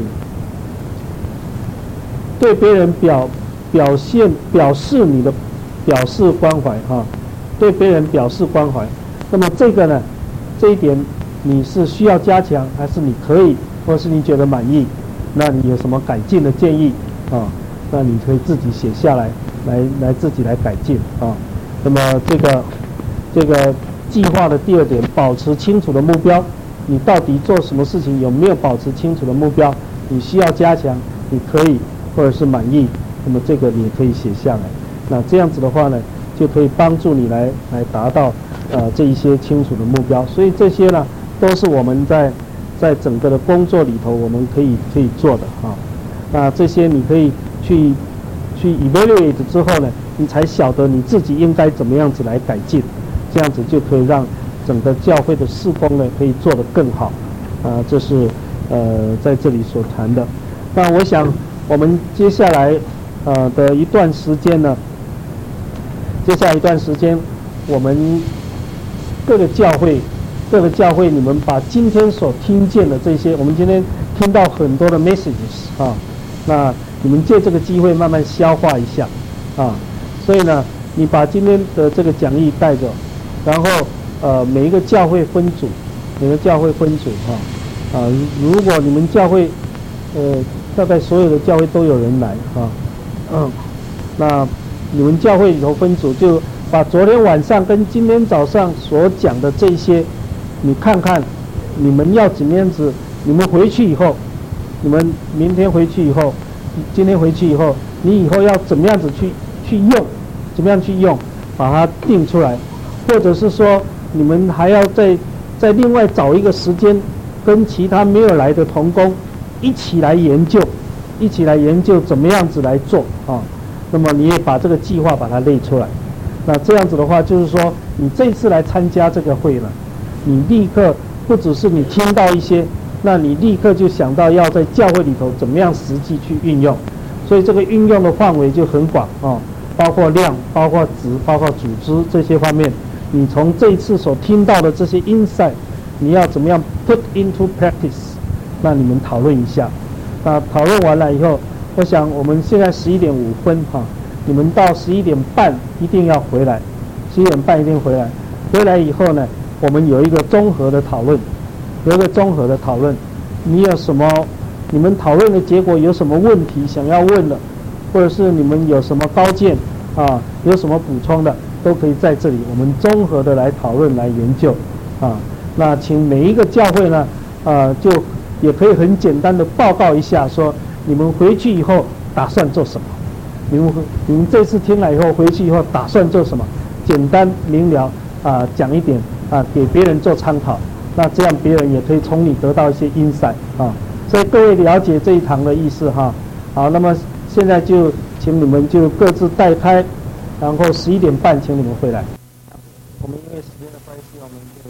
Speaker 1: 对别人表表现表示你的表示关怀哈。对别人表示关怀，那么这个呢，这一点你是需要加强，还是你可以，或是你觉得满意？那你有什么改进的建议啊？那你可以自己写下来，来来自己来改进啊。那么这个这个计划的第二点，保持清楚的目标，你到底做什么事情有没有保持清楚的目标？你需要加强，你可以或者是满意，那么这个你也可以写下来。那这样子的话呢，就可以帮助你来来达到呃这一些清楚的目标，所以这些呢都是我们在在整个的工作里头我们可以可以做的啊。那这些你可以去去 evaluate 之后呢，你才晓得你自己应该怎么样子来改进，这样子就可以让整个教会的事工呢可以做得更好啊。这是呃在这里所谈的。那我想我们接下来呃的一段时间呢。接下来一段时间，我们各个教会，各个教会，你们把今天所听见的这些，我们今天听到很多的 messages 啊，那你们借这个机会慢慢消化一下啊。所以呢，你把今天的这个讲义带着，然后呃每一个教会分组，每个教会分组哈啊，如果你们教会呃大概所有的教会都有人来啊，嗯，那。你们教会里头分组，就把昨天晚上跟今天早上所讲的这些，你看看，你们要怎么样子？你们回去以后，你们明天回去以后，今天回去以后，你以后要怎么样子去去用？怎么样去用？把它定出来，或者是说，你们还要再再另外找一个时间，跟其他没有来的同工一起来研究，一起来研究怎么样子来做啊。那么你也把这个计划把它列出来，那这样子的话，就是说你这次来参加这个会了，你立刻不只是你听到一些，那你立刻就想到要在教会里头怎么样实际去运用，所以这个运用的范围就很广啊，包括量、包括质、包括组织这些方面，你从这一次所听到的这些 insight， 你要怎么样 put into practice， 那你们讨论一下，那讨论完了以后。我想我们现在十一点五分哈，你们到十一点半一定要回来，十一点半一定回来。回来以后呢，我们有一个综合的讨论，有一个综合的讨论。你有什么？你们讨论的结果有什么问题想要问的，或者是你们有什么高见啊，有什么补充的，都可以在这里我们综合的来讨论来研究啊。那请每一个教会呢，啊，就也可以很简单的报告一下说。你们回去以后打算做什么？你们你们这次听了以后回去以后打算做什么？简单明了啊，讲一点啊，给别人做参考。那这样别人也可以从你得到一些 insight 啊。所以各位了解这一堂的意思哈。好，那么现在就请你们就各自带开，然后十一点半请你们回来。我们因为时间的关系，我们。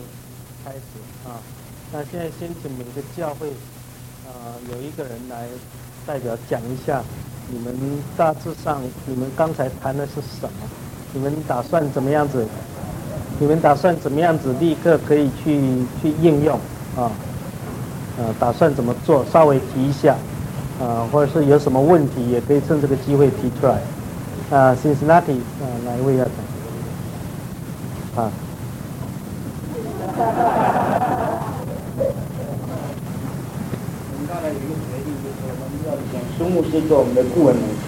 Speaker 1: 那现在先请每个教会，呃，有一个人来代表讲一下，你们大致上你们刚才谈的是什么？你们打算怎么样子？你们打算怎么样子立刻可以去去应用啊？呃，打算怎么做？稍微提一下，啊，或者是有什么问题，也可以趁这个机会提出来。啊 ，Cincinnati， 啊，哪一位要讲？啊。
Speaker 2: 我们刚才有一个决定，就是我们要请苏牧师做我们的顾问牧师。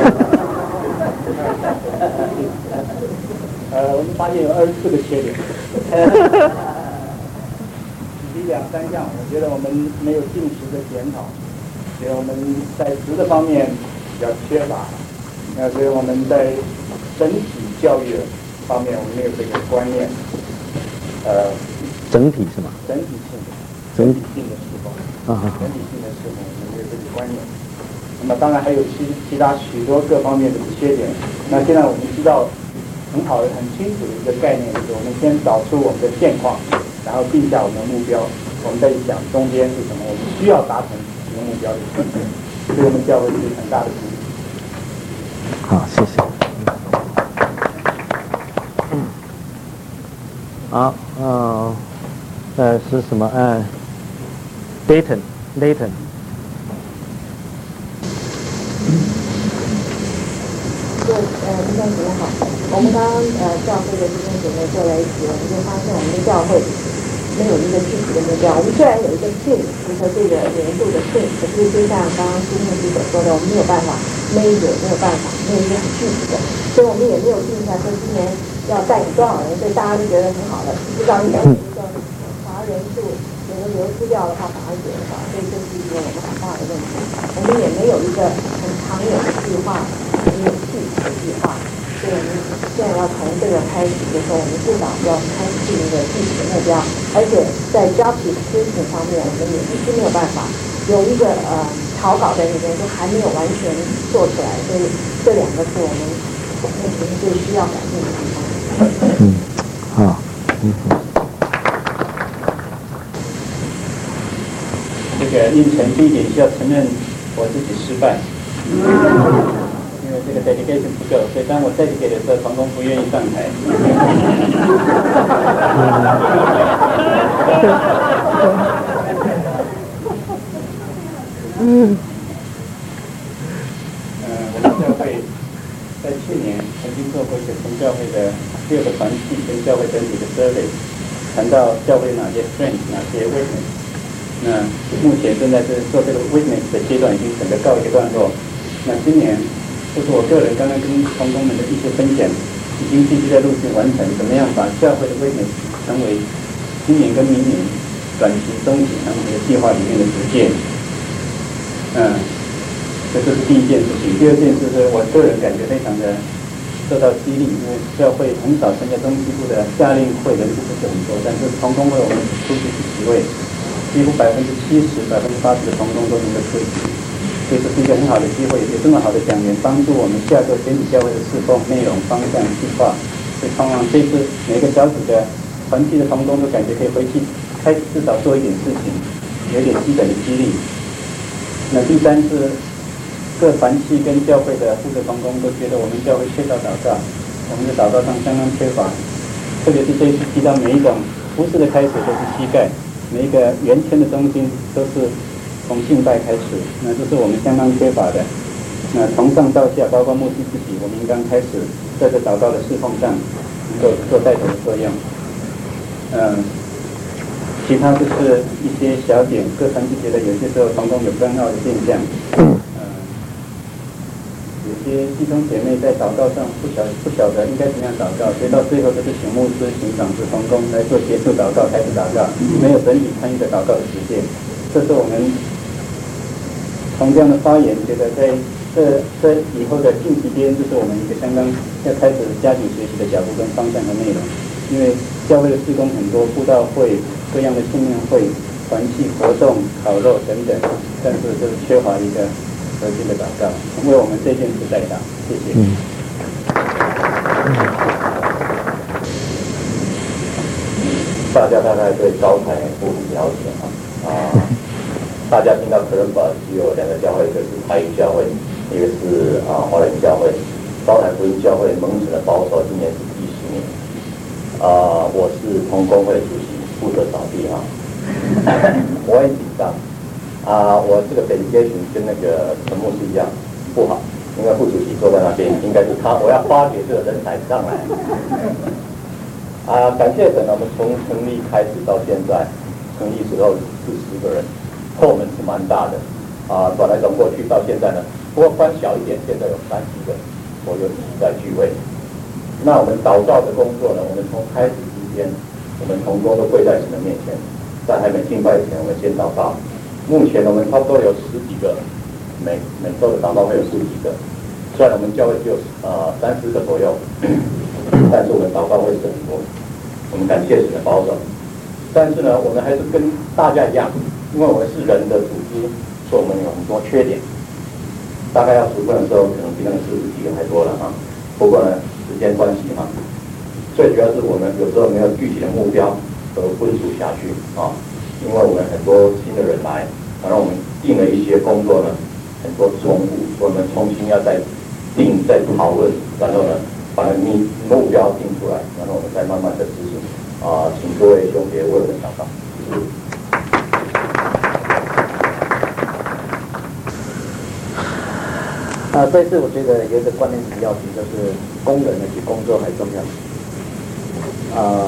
Speaker 2: 呃，我们发现有二十四个缺点。提两三项，我觉得我们没有定时的检讨，所以我们在值的方面比较缺乏。那所以我们在整体教育方面，我们没有这个观念。呃，
Speaker 1: 整体是吗？
Speaker 2: 整体性的，
Speaker 1: 整
Speaker 2: 体性的释放，
Speaker 1: 啊，
Speaker 2: 整体性的释放，我们没有这个观念。那么当然还有其其他许多各方面的缺点。那现在我们知道很好的、很清楚的一个概念，就是我们先找出我们的现况，然后定下我们的目标，我们再想中间是什么，我们需要达成这个目标的事情，对我们教会是很大的鼓励。
Speaker 1: 好，谢谢。嗯。好，呃，呃是什么？呃 ，Dayton，Dayton。
Speaker 3: 就呃，弟兄姐妹好，我们刚刚呃教会的弟兄姐妹坐在一起，我们就发现我们的教会没有一个具体的目标。我们虽然有一个 theme， 符合这个年度的 theme， 可是就像刚刚苏牧师所说的，我们没有办法 measure， 没有办法，没有一个很具体的，所以我们也没有定下说今年要带领多少人，所以大家就觉得很好了。不知道应该有一个华人数有个流失掉的话反而减少，所以这是一个我们很大的问题。我们也没有一个很长远的计划。没有具体的计划，所以我们现在要从这个开始，就是说我们至少要开始定一个具体的目标，而且在 job description 方面，我们也必须没有办法有一个呃草稿在那边都还没有完全做出来，所以这两个是我们目前最需要改进的地方。
Speaker 1: 嗯，好，嗯。
Speaker 2: 这个应承第一点需要承认我自己失败。因为这个 dedication 不够，所以当我 dedicate 的时候，童工不愿意上台。嗯。呃，我们教会在去年曾经做过一个从教会的六个团体跟教会整体的 survey， 谈到教会哪些 strength， 哪些 weakness。那目前正在是做这个 weakness 的阶段，已经整个告一个段落。那今年。就是我个人刚刚跟同工们的一些分享，已经必须在陆续完成。怎么样把教会的 witness 成为今年跟明年短期、中期、长期的计划里面的实践？嗯，这是第一件事情。第二件事是我个人感觉非常的受到激励，因为教会很少参加中西部的夏令会，人数不是很多，但是同工会我们出去十几位，几乎百分之七十、百分之八十的同工都能够出席。所以这是一个很好的机会，有这么好的讲员帮助我们下个全体教会的侍奉内容、方向、计划。所以盼望这次每个小组的团契的同工都感觉可以回去开始至少做一点事情，有点基本的激励。那第三是各团契跟教会的负责同工都觉得我们教会缺少祷告，我们的祷告上相当缺乏，特别是这一次提到每一种服事的开始都是膝盖，每一个圆圈的中心都是从敬拜开始，那这是我们相当缺乏的。那从上到下，包括牧师自己，我们应当开始在这祷告的侍奉上能够做带头的作用。嗯，其他就是一些小点，各团体觉得有些时候同工有纷扰的现象。嗯，有些弟兄姐妹在祷告上不晓不晓得应该怎么样祷告，所以到最后都是请牧师、请长子同工来做结束祷告，开始祷告，没有整体参与的祷告的实践。这是我们从这样的发言，觉得在这这以后的近期间，这是我们一个相当要开始加紧学习的脚步跟方向和内容。因为教会的事工很多，布道会、各样的训练会、团契活动、烤肉等等，但是就是缺乏一个核心的祷告，为我们这件事代祷。谢谢。嗯
Speaker 4: 大家大概对招财不了解啊，啊，大家听到科伦堡只有两个教会，一个是台语教会，一个是啊华人教会。招财福音教会蒙神的保守，今年是第十年。啊，我是同工会主席，负责扫地啊。我很紧张啊，我这个 delegation 跟那个陈牧师一样不好，因为副主席坐在那边，应该是他，我要发掘这个人才上来。啊，感谢神，我们从成立开始到现在，成立时候四十个人，后门是蛮大的啊，转来转过去到现在呢，不过翻小一点，现在有三十个。我有一起在聚会，那我们祷告的工作呢？我们从开始之间，我们同工都跪在神的面前，在还没敬拜以前，我们先祷告。目前我们差不多有十几个，每每周的祷告会有十几个。虽然我们教会只有呃三十个左右，但是我们祷告会是很多。我们感谢神的保守，但是呢，我们还是跟大家一样，因为我们是人的组织，所以我们有很多缺点。大概要十份的时候，可能比那个四十几个还多了哈。不过呢，时间关系嘛，最主要是我们有时候没有具体的目标而分属下去啊。因为我们很多新的人来，然后我们定了一些工作呢，很多重复，我们重新要再定、再讨论，然后呢，把那目目标定出来，然后我们再慢慢的执行啊。请各位兄弟为我们祷告。
Speaker 5: 啊，这次我觉得有一个观念很要紧，就是工人呢比工作还重要。啊，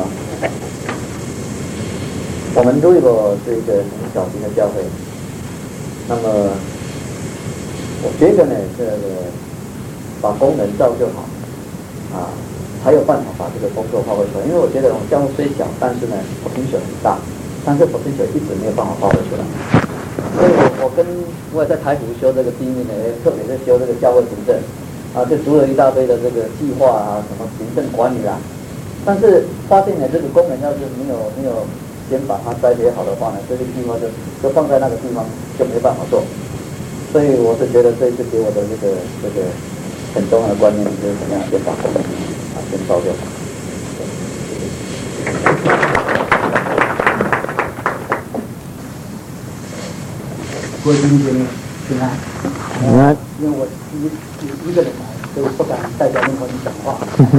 Speaker 5: 我们如果是一个很小型的教会，那么我觉得呢，这个把工人造就好，啊，才有办法把这个工作发挥出来。因为我觉得我们教会虽小，但是呢 potential 很大，但是 potential 一直没有办法发挥出来。所以我我跟我也在台府修这个地面呢，特别是修这个教会行政，啊，就读了一大堆的这个计划啊，什么行政管理啊，但是发现呢，这个工人要是没有没有先把它栽培好的话呢，这些计划就就放在那个地方就没办法做。所以我是觉得这一次给我的这个这个很重要的观念就是怎么样先把工人啊先造就好。
Speaker 6: 各位弟兄姐妹平安。
Speaker 1: 平安。
Speaker 6: 因为我一一一个人来，所以不敢代表任何人讲话。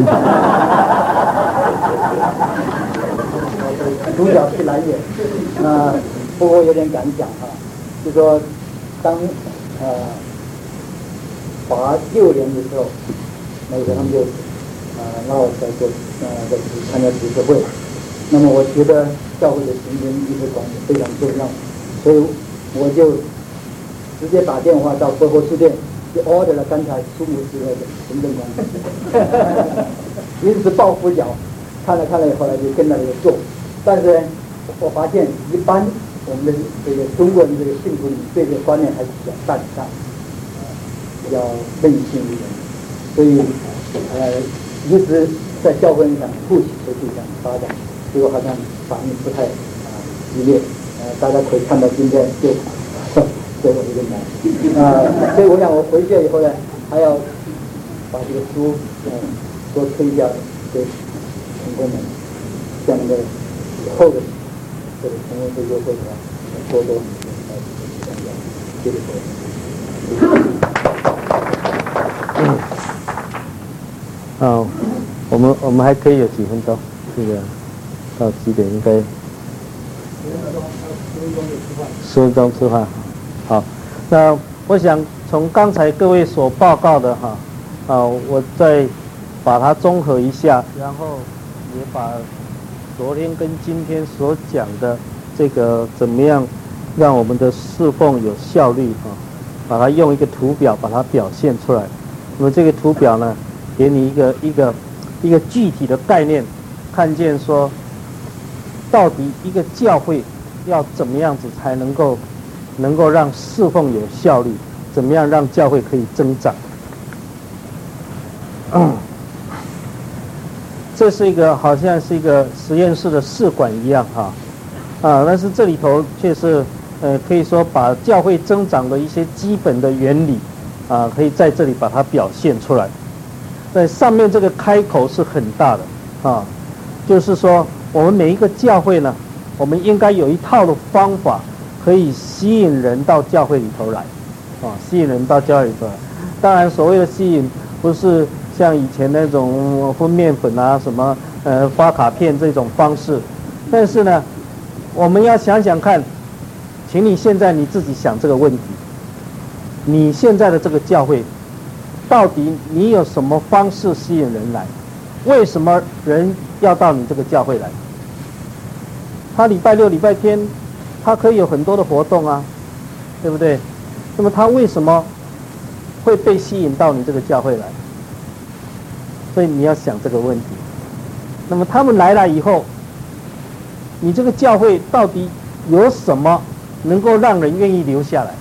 Speaker 6: 独角戏来演。那不过有点敢讲哈，就说当呃华六年的时候，那个他们就呃拉我在做呃在参加执事会。那么我觉得教会的行政议会管理非常重要，所以我就直接打电话到德国书店，就 order 了刚才苏牧师那个行政管理，临时抱佛脚，看了看了，后来就跟那里做。但是呢，我发现一般我们的这个中国人这个信徒对这个观念还是比较淡淡，呃，比较任性一点，所以呃一直在教会上不起持续这样发展，结果好像反应不太啊、呃、激烈，呃大家可以看到今天就。对我有点难啊、呃，所以我想我回去以后呢，还要把这个书嗯多推销给同工们，这样的以后的这个成为这个会啊多多来参加，谢谢各位。
Speaker 1: 嗯，好，我们我们还可以有几分钟，这个到几点应该？十分钟吃饭。好，那我想从刚才各位所报告的哈，啊，我再把它综合一下，然后也把昨天跟今天所讲的这个怎么样让我们的侍奉有效率啊，把它用一个图表把它表现出来。那么这个图表呢，给你一个一个一个具体的概念，看见说到底一个教会要怎么样子才能够。能够让侍奉有效率，怎么样让教会可以增长？嗯、这是一个好像是一个实验室的试管一样哈，啊，但是这里头却是呃可以说把教会增长的一些基本的原理啊，可以在这里把它表现出来。在上面这个开口是很大的啊，就是说我们每一个教会呢，我们应该有一套的方法，可以吸引人到教会里头来，啊，吸引人到教会里头来。当然，所谓的吸引，不是像以前那种分面粉啊、什么呃发卡片这种方式，但是呢，我们要想想看，请你现在你自己想这个问题，你现在的这个教会，到底你有什么方式吸引人来？为什么人要到你这个教会来？他礼拜六、礼拜天，他可以有很多的活动啊，对不对？那么他为什么会被吸引到你这个教会来？所以你要想这个问题。那么他们来了以后，你这个教会到底有什么能够让人愿意留下来？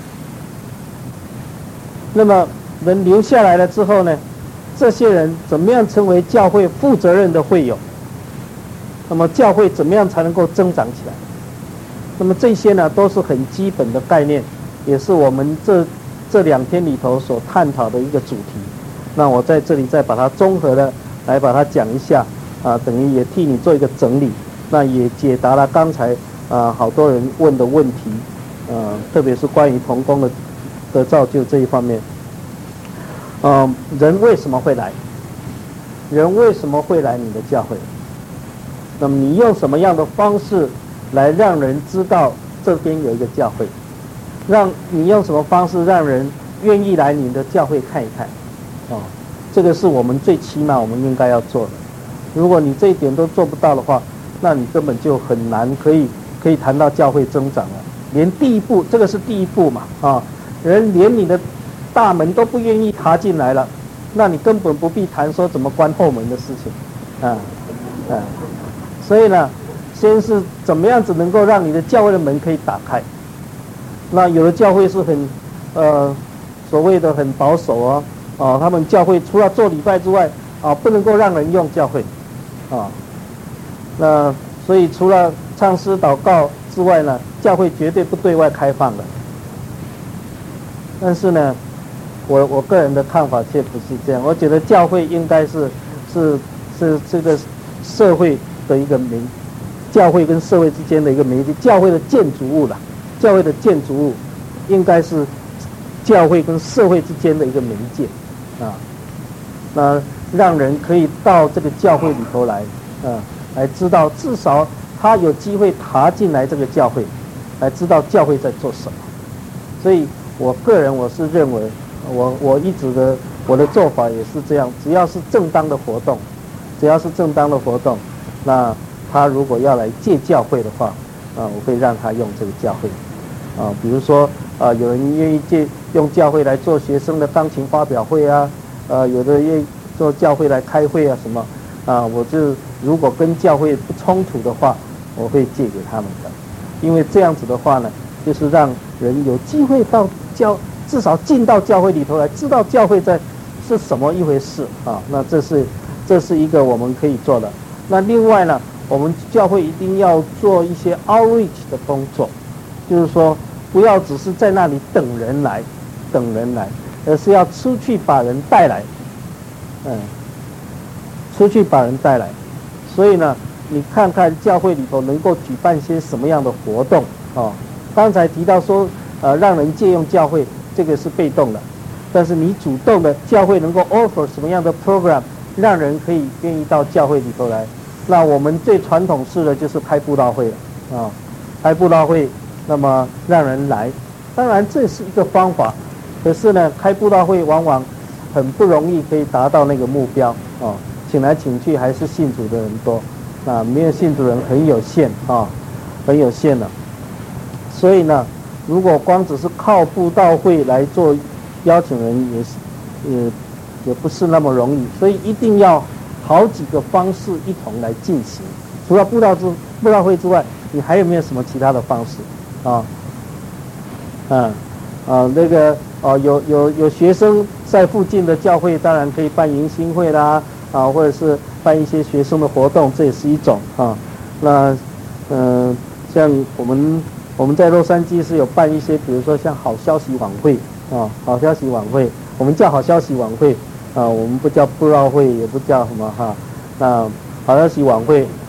Speaker 1: 那么人留下来了之后呢，这些人怎么样成为教会负责任的会友？那么教会怎么样才能够增长起来？那么这些呢，都是很基本的概念，也是我们这这两天里头所探讨的一个主题。那我在这里再把它综合的来把它讲一下，啊，等于也替你做一个整理，那也解答了刚才啊好多人问的问题，呃，特别是关于同工的的造就这一方面。嗯、呃，人为什么会来？人为什么会来你的教会？那么你用什么样的方式来让人知道这边有一个教会？让你用什么方式让人愿意来你的教会看一看？哦，这个是我们最起码我们应该要做的。如果你这一点都做不到的话，那你根本就很难可以可以谈到教会增长了。连第一步，这个是第一步嘛，啊，人连你的大门都不愿意踏进来了，那你根本不必谈说怎么关后门的事情，啊啊，所以呢，先是怎么样子能够让你的教会的门可以打开。那有的教会是很呃所谓的很保守哦，啊，他们教会除了做礼拜之外，啊，不能够让人用教会，啊，那所以除了唱诗祷告之外呢，教会绝对不对外开放的。但是呢，我我个人的看法却不是这样。我觉得教会应该是是是这个社会的一个媒，教会跟社会之间的一个媒介，教会的建筑物啦，教会的建筑物应该是教会跟社会之间的一个媒介啊，那让人可以到这个教会里头来，啊，来知道至少他有机会踏进来这个教会，来知道教会在做什么。所以我个人我是认为，我我一直的我的做法也是这样，只要是正当的活动，只要是正当的活动，那他如果要来借教会的话，啊，我会让他用这个教会，啊，比如说啊，有人愿意借用教会来做学生的钢琴发表会啊，呃，有的愿意做教会来开会啊什么，啊，我就如果跟教会不冲突的话，我会借给他们的，因为这样子的话呢，就是让人有机会到教，至少进到教会里头来，知道教会在是什么一回事啊。那这是这是一个我们可以做的。那另外呢，我们教会一定要做一些 outreach 的工作，就是说不要只是在那里等人来，等人来，而是要出去把人带来，嗯，出去把人带来。所以呢，你看看教会里头能够举办些什么样的活动啊？刚才提到说，呃，让人借用教会，这个是被动的，但是你主动的，教会能够 offer 什么样的 program， 让人可以愿意到教会里头来。那我们最传统式的就是开布道会了啊，开布道会，那么让人来，当然这是一个方法，可是呢，开布道会往往很不容易可以达到那个目标啊，请来请去还是信主的人多，啊，没有信主人很有限啊，很有限的。所以呢，如果光只是靠布道会来做邀请人，也是也也不是那么容易，所以一定要好几个方式一同来进行。除了布道之布道会之外，你还有没有什么其他的方式啊？嗯啊，那个哦，有有有学生在附近的教会，当然可以办迎新会啦，啊，或者是办一些学生的活动，这也是一种啊。那嗯、呃，像我们。我们在洛杉矶是有办一些，比如说像好消息晚会啊，好消息晚会，我们叫好消息晚会啊，我们不叫布道会，也不叫什么哈。那好消息晚会，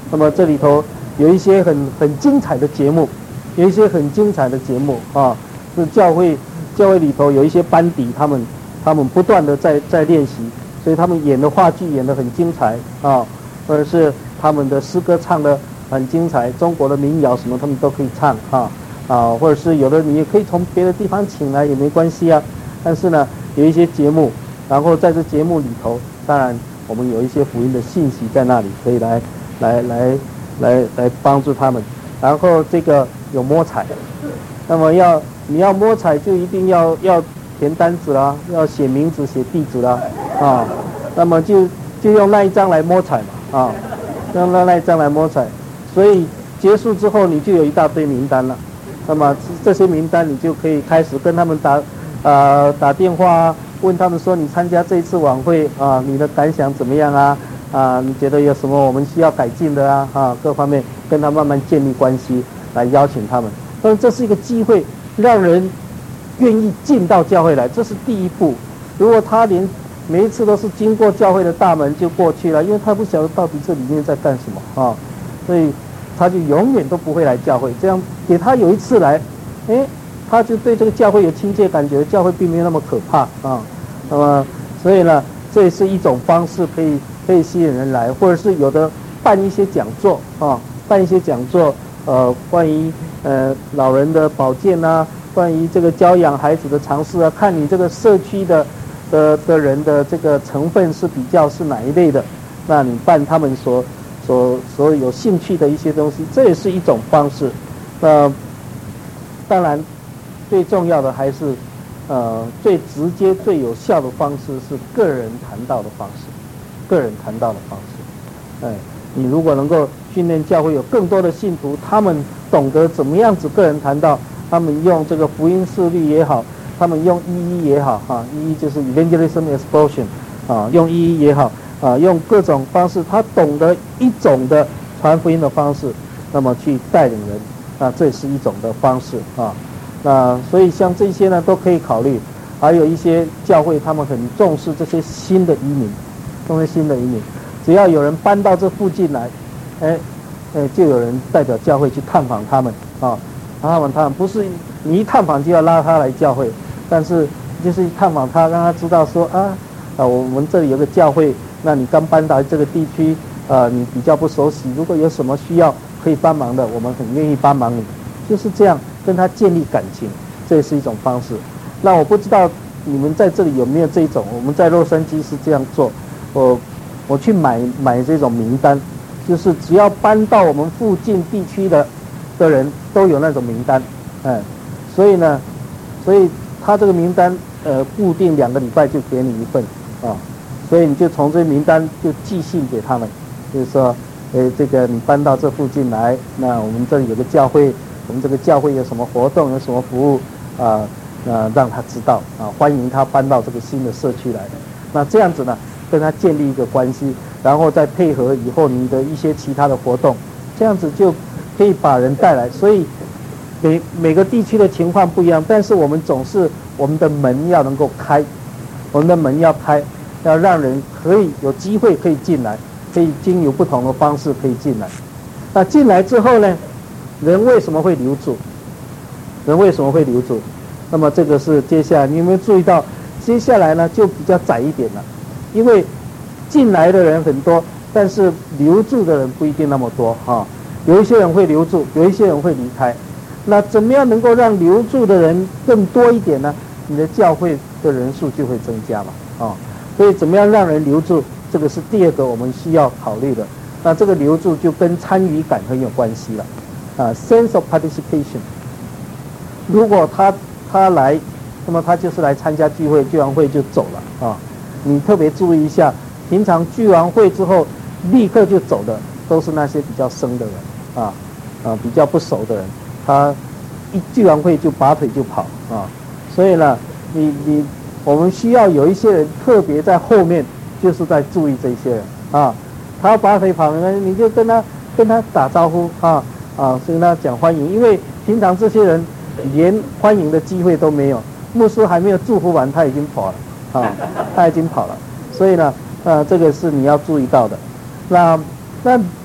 Speaker 1: 那么这里头有一些很很精彩的节目，有一些很精彩的节目啊，是教会教会里头有一些班底，他们他们不断的在在练习，所以他们演的话剧演得很精彩啊，或者是他们的诗歌唱得很精彩，中国的民谣什么他们都可以唱啊啊，或者是有的你也可以从别的地方请来也没关系啊，但是呢有一些节目，然后在这节目里头，当然我们有一些福音的信息在那里，可以来来来来来帮助他们。然后这个有摸彩，那么要你要摸彩就一定要要填单子啦，要写名字写地址啦啊，那么就就用那一张来摸彩嘛啊，用那那一张来摸彩，所以结束之后你就有一大堆名单了，那么这些名单你就可以开始跟他们打呃打电话啊，问他们说你参加这一次晚会啊，你的感想怎么样啊？啊，你觉得有什么我们需要改进的啊？啊，各方面跟他慢慢建立关系，来邀请他们。但是这是一个机会，让人愿意进到教会来，这是第一步。如果他连每一次都是经过教会的大门就过去了，因为他不晓得到底这里面在干什么啊，所以他就永远都不会来教会。这样给他有一次来，哎，他就对这个教会有亲切感觉，教会并没有那么可怕啊。那么，所以呢，这也是一种方式，可以可以吸引人来，或者是有的办一些讲座啊，办一些讲座，呃，关于呃老人的保健啊，关于这个教养孩子的尝试啊，看你这个社区的的的人的这个成分是比较是哪一类的，那你办他们所所所有兴趣的一些东西，这也是一种方式。那当然，最重要的还是。呃，最直接、最有效的方式是个人谈道的方式，个人谈道的方式。哎，你如果能够训练教会有更多的信徒，他们懂得怎么样子个人谈道，他们用这个福音事律也好，他们用一一也好，哈、啊，一一就是 evangelism explosion， 啊，用一一也好，啊，用各种方式，他懂得一种的传福音的方式，那么去带领人，啊，这也是一种的方式啊。那所以像这些呢都可以考虑，还有一些教会他们很重视这些新的移民，这些新的移民，只要有人搬到这附近来，哎，哎，就有人代表教会去探访他们啊，探访他们不是你一探访就要拉他来教会，但是就是探访他，让他知道说啊啊我们这里有个教会，那你刚搬到这个地区，呃你比较不熟悉，如果有什么需要可以帮忙的，我们很愿意帮忙你，就是这样。跟他建立感情，这也是一种方式。那我不知道你们在这里有没有这一种？我们在洛杉矶是这样做，我我去买买这种名单，就是只要搬到我们附近地区的的人都有那种名单，哎，所以呢，所以他这个名单呃固定两个礼拜就给你一份啊，所以你就从这名单就寄信给他们，就是说，呃，这个你搬到这附近来，那我们这里有个教会。我们这个教会有什么活动，有什么服务啊？呃，让他知道啊，欢迎他搬到这个新的社区来。那这样子呢，跟他建立一个关系，然后再配合以后你的一些其他的活动，这样子就可以把人带来。所以每每个地区的情况不一样，但是我们总是我们的门要能够开，我们的门要开，要让人可以有机会可以进来，可以经由不同的方式可以进来。那进来之后呢？人为什么会留住？人为什么会留住？那么这个是接下来你有没有注意到？接下来呢就比较窄一点了，因为进来的人很多，但是留住的人不一定那么多哈、啊。有一些人会留住，有一些人会离开。那怎么样能够让留住的人更多一点呢？你的教会的人数就会增加嘛啊。所以怎么样让人留住，这个是第二个我们需要考虑的。那这个留住就跟参与感很有关系了。啊 ，sense of participation。如果他他来，那么他就是来参加聚会，聚完会就走了啊。你特别注意一下，平常聚完会之后立刻就走的，都是那些比较生的人啊啊，比较不熟的人，他一聚完会就拔腿就跑啊。所以呢，你你我们需要有一些人特别在后面，就是在注意这些人啊。他要拔腿跑呢，你就跟他跟他打招呼啊。啊，跟他讲欢迎，因为平常这些人连欢迎的机会都没有，牧师还没有祝福完，他已经跑了，啊，他已经跑了，所以呢，呃，这个是你要注意到的。那那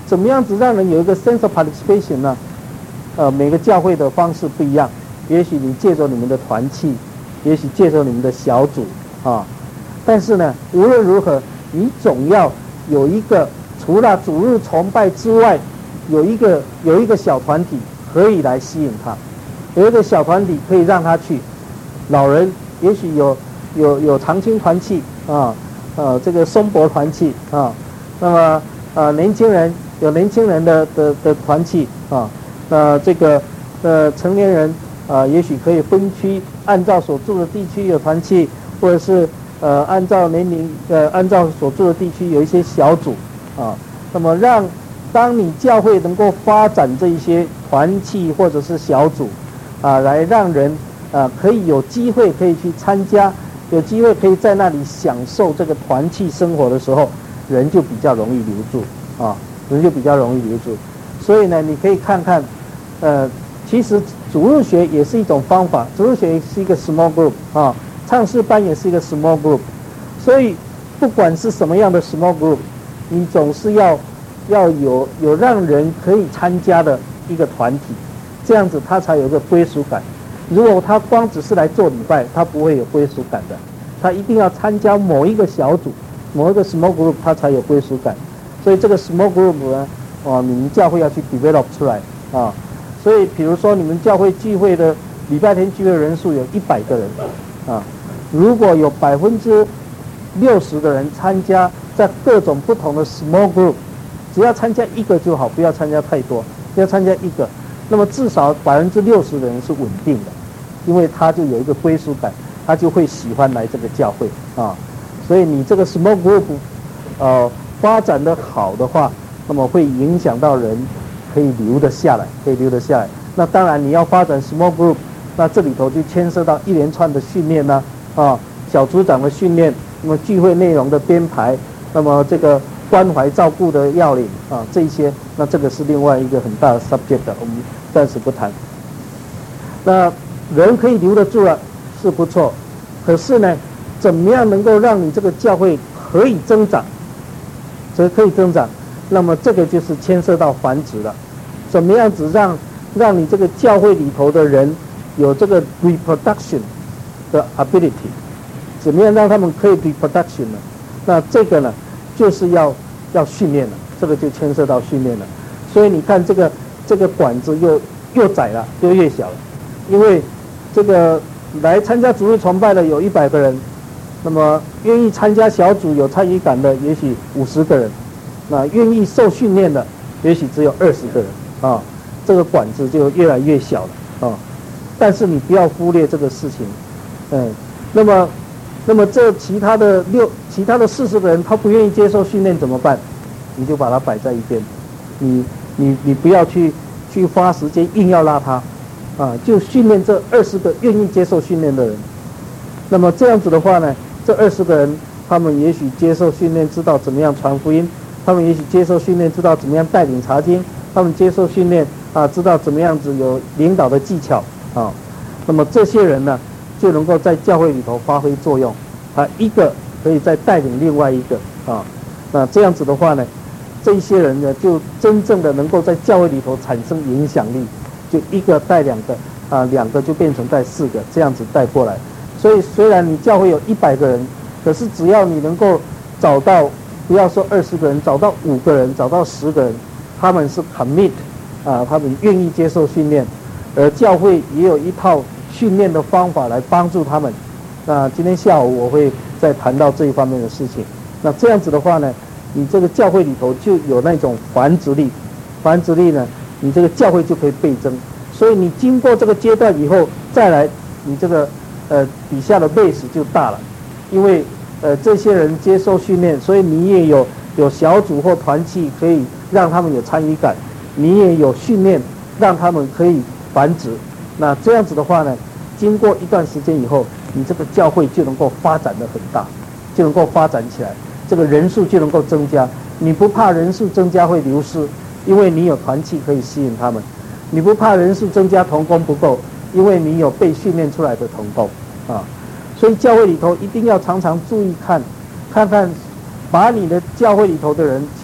Speaker 1: 怎么样子让人有一个 sense of participation 呢？呃，每个教会的方式不一样，也许你借着你们的团契，也许借着你们的小组啊，但是呢，无论如何，你总要有一个除了主日崇拜之外，有一个有一个小团体可以来吸引他，有一个小团体可以让他去。老人也许有有有长青团契啊，呃，这个松柏团契啊，那么呃年轻人有年轻人的的的团契啊，那这个呃成年人啊，也许可以分区，按照所住的地区有团契，或者是呃按照年龄呃按照所住的地区有一些小组啊，那么让当你教会能够发展这一些团契或者是小组啊，来让人啊可以有机会可以去参加，有机会可以在那里享受这个团契生活的时候，人就比较容易留住啊，人就比较容易留住。所以呢，你可以看看，呃，其实主日学也是一种方法，主日学是一个 small group 啊，唱诗班也是一个 small group， 所以不管是什么样的 small group， 你总是要要有有让人可以参加的一个团体，这样子他才有一个归属感。如果他光只是来做礼拜，他不会有归属感的，他一定要参加某一个小组，某一个 small group， 他才有归属感。所以这个 small group 呢，哦，你们教会要去 develop 出来啊。所以比如说你们教会聚会的礼拜天聚会人数有一百个人啊，如果有百分之六十的人参加在各种不同的 small group， 只要参加一个就好，不要参加太多，要参加一个，那么至少百分之六十的人是稳定的，因为他就有一个归属感，他就会喜欢来这个教会啊。所以你这个 small group， 呃，发展的好的话，那么会影响到人可以留得下来，可以留得下来。那当然你要发展 small group， 那这里头就牵涉到一连串的训练呢，啊，小组长的训练，那么聚会内容的编排，那么这个关怀照顾的要领啊，这一些，那这个是另外一个很大的 subject， 我们暂时不谈。那人可以留得住了是不错，可是呢，怎么样能够让你这个教会可以增长，则可以增长？那么这个就是牵涉到繁殖了。怎么样子让让你这个教会里头的人有这个 reproduction 的 ability？ 怎么样让他们可以 reproduction 呢？那这个呢，就是要要训练了，这个就牵涉到训练了。所以你看这个这个管子又又窄了，又越小了，因为这个来参加主日崇拜的有一百个人，那么愿意参加小组有参与感的也许五十个人，那愿意受训练的也许只有二十个人啊，这个管子就越来越小了啊。但是你不要忽略这个事情，嗯，那么那么这其他的六其他的四十个人他不愿意接受训练怎么办？你就把它摆在一边，你你你不要去去花时间硬要拉他。啊，就训练这二十个愿意接受训练的人。那么这样子的话呢，这二十个人，他们也许接受训练，知道怎么样传福音；他们也许接受训练，知道怎么样带领查经；他们接受训练啊，知道怎么样子有领导的技巧啊。那么这些人呢，就能够在教会里头发挥作用。啊，一个可以再带领另外一个啊。那这样子的话呢，这些人呢，就真正的能够在教会里头产生影响力。就一个带两个啊，两个就变成带四个，这样子带过来。所以虽然你教会有一百个人，可是只要你能够找到，不要说二十个人，找到五个人，找到十个人，他们是 commit 啊，他们愿意接受训练，而教会也有一套训练的方法来帮助他们。那今天下午我会再谈到这一方面的事情。那这样子的话呢，你这个教会里头就有那种繁殖力，繁殖力呢，你这个教会就可以倍增。所以你经过这个阶段以后，再来你这个呃底下的 base 就大了，因为呃这些人接受训练，所以你也有有小组或团契可以让他们有参与感，你也有训练让他们可以繁殖。那这样子的话呢，经过一段时间以后，你这个教会就能够发展得很大，就能够发展起来，这个人数就能够增加。你不怕人数增加会流失，因为你有团契可以吸引他们。你不怕人数增加同工不够，因为你有被训练出来的同工啊。所以教会里头一定要常常注意看，看看把你的教会里头的人，其实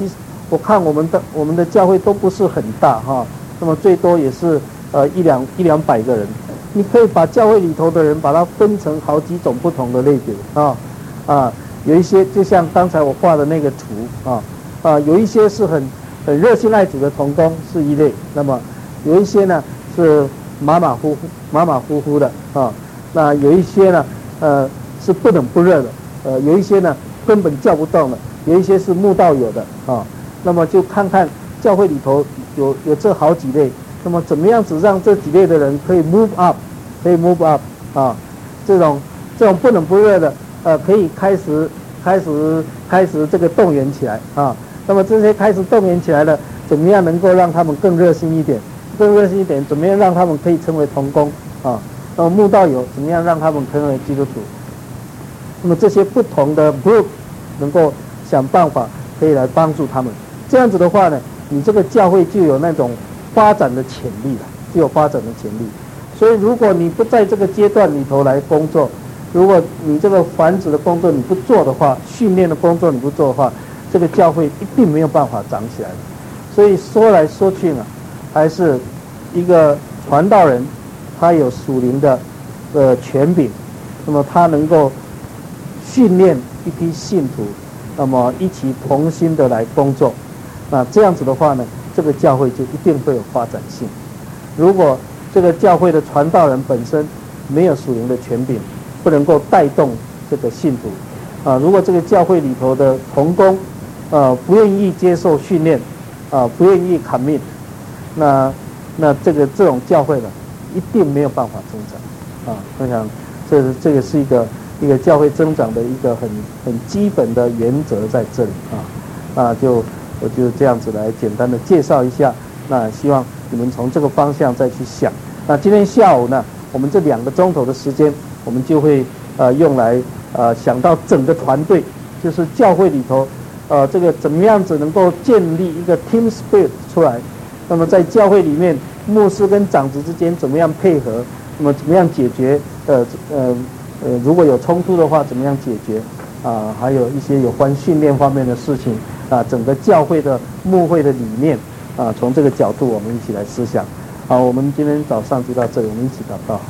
Speaker 1: 我看我们的我们的教会都不是很大哈，那么最多也是呃一两一两百个人。你可以把教会里头的人把它分成好几种不同的类别啊啊，有一些就像刚才我画的那个图啊啊，有一些是很很热心爱主的同工是一类，那么有一些呢是马马虎虎马马虎虎的啊，那有一些呢呃是不冷不热的，呃有一些呢根本叫不动的，有一些是慕道友的啊，那么就看看教会里头有有这好几类。那么怎么样子让这几类的人可以 move up， 可以 move up 啊？这种这种不冷不热的，呃，可以开始开始开始这个动员起来啊。那么这些开始动员起来了，怎么样能够让他们更热心一点？更热心一点，怎么样让他们可以成为同工啊？那么慕道友怎么样让他们成为基督徒？那么这些不同的 group 能够想办法可以来帮助他们。这样子的话呢，你这个教会就有那种发展的潜力了，具有发展的潜力。所以如果你不在这个阶段里头来工作，如果你这个繁殖的工作你不做的话，训练的工作你不做的话，这个教会一定没有办法长起来。所以说来说去呢，还是一个传道人，他有属灵的呃权柄，那么他能够训练一批信徒，那么一起同心的来工作。那这样子的话呢，这个教会就一定会有发展性。如果这个教会的传道人本身没有属灵的权柄，不能够带动这个信徒啊，如果这个教会里头的同工呃不愿意接受训练啊，不愿意 commit， 那那这个这种教会呢，一定没有办法增长啊。我想这这个是一个一个教会增长的一个很很基本的原则在这里啊啊就。我就这样子来简单的介绍一下，那希望你们从这个方向再去想。那今天下午呢，我们这两个钟头的时间，我们就会呃用来呃想到整个团队，就是教会里头呃这个怎么样子能够建立一个 team spirit 出来。那么在教会里面，牧师跟长子之间怎么样配合？那么怎么样解决呃呃呃如果有冲突的话，怎么样解决？啊，还有一些有关训练方面的事情。啊，整个教会的牧会的理念啊，从这个角度我们一起来思想。好，我们今天早上就到这里，我们一起祷告。好，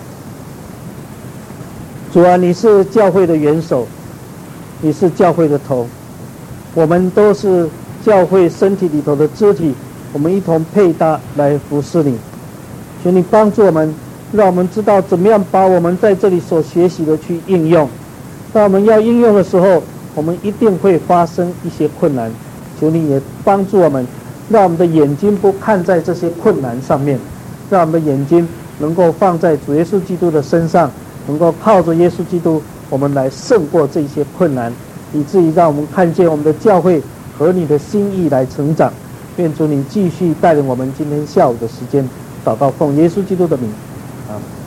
Speaker 1: 主啊，你是教会的元首，你是教会的头，我们都是教会身体里头的肢体，我们一同配搭来服侍你。请你帮助我们，让我们知道怎么样把我们在这里所学习的去应用。当我们要应用的时候，我们一定会发生一些困难，求你也帮助我们，让我们的眼睛不看在这些困难上面，让我们的眼睛能够放在主耶稣基督的身上，能够靠着耶稣基督，我们来胜过这些困难，以至于让我们看见我们的教会和你的心意来成长。愿主你继续带领我们今天下午的时间，祷告奉耶稣基督的名，啊。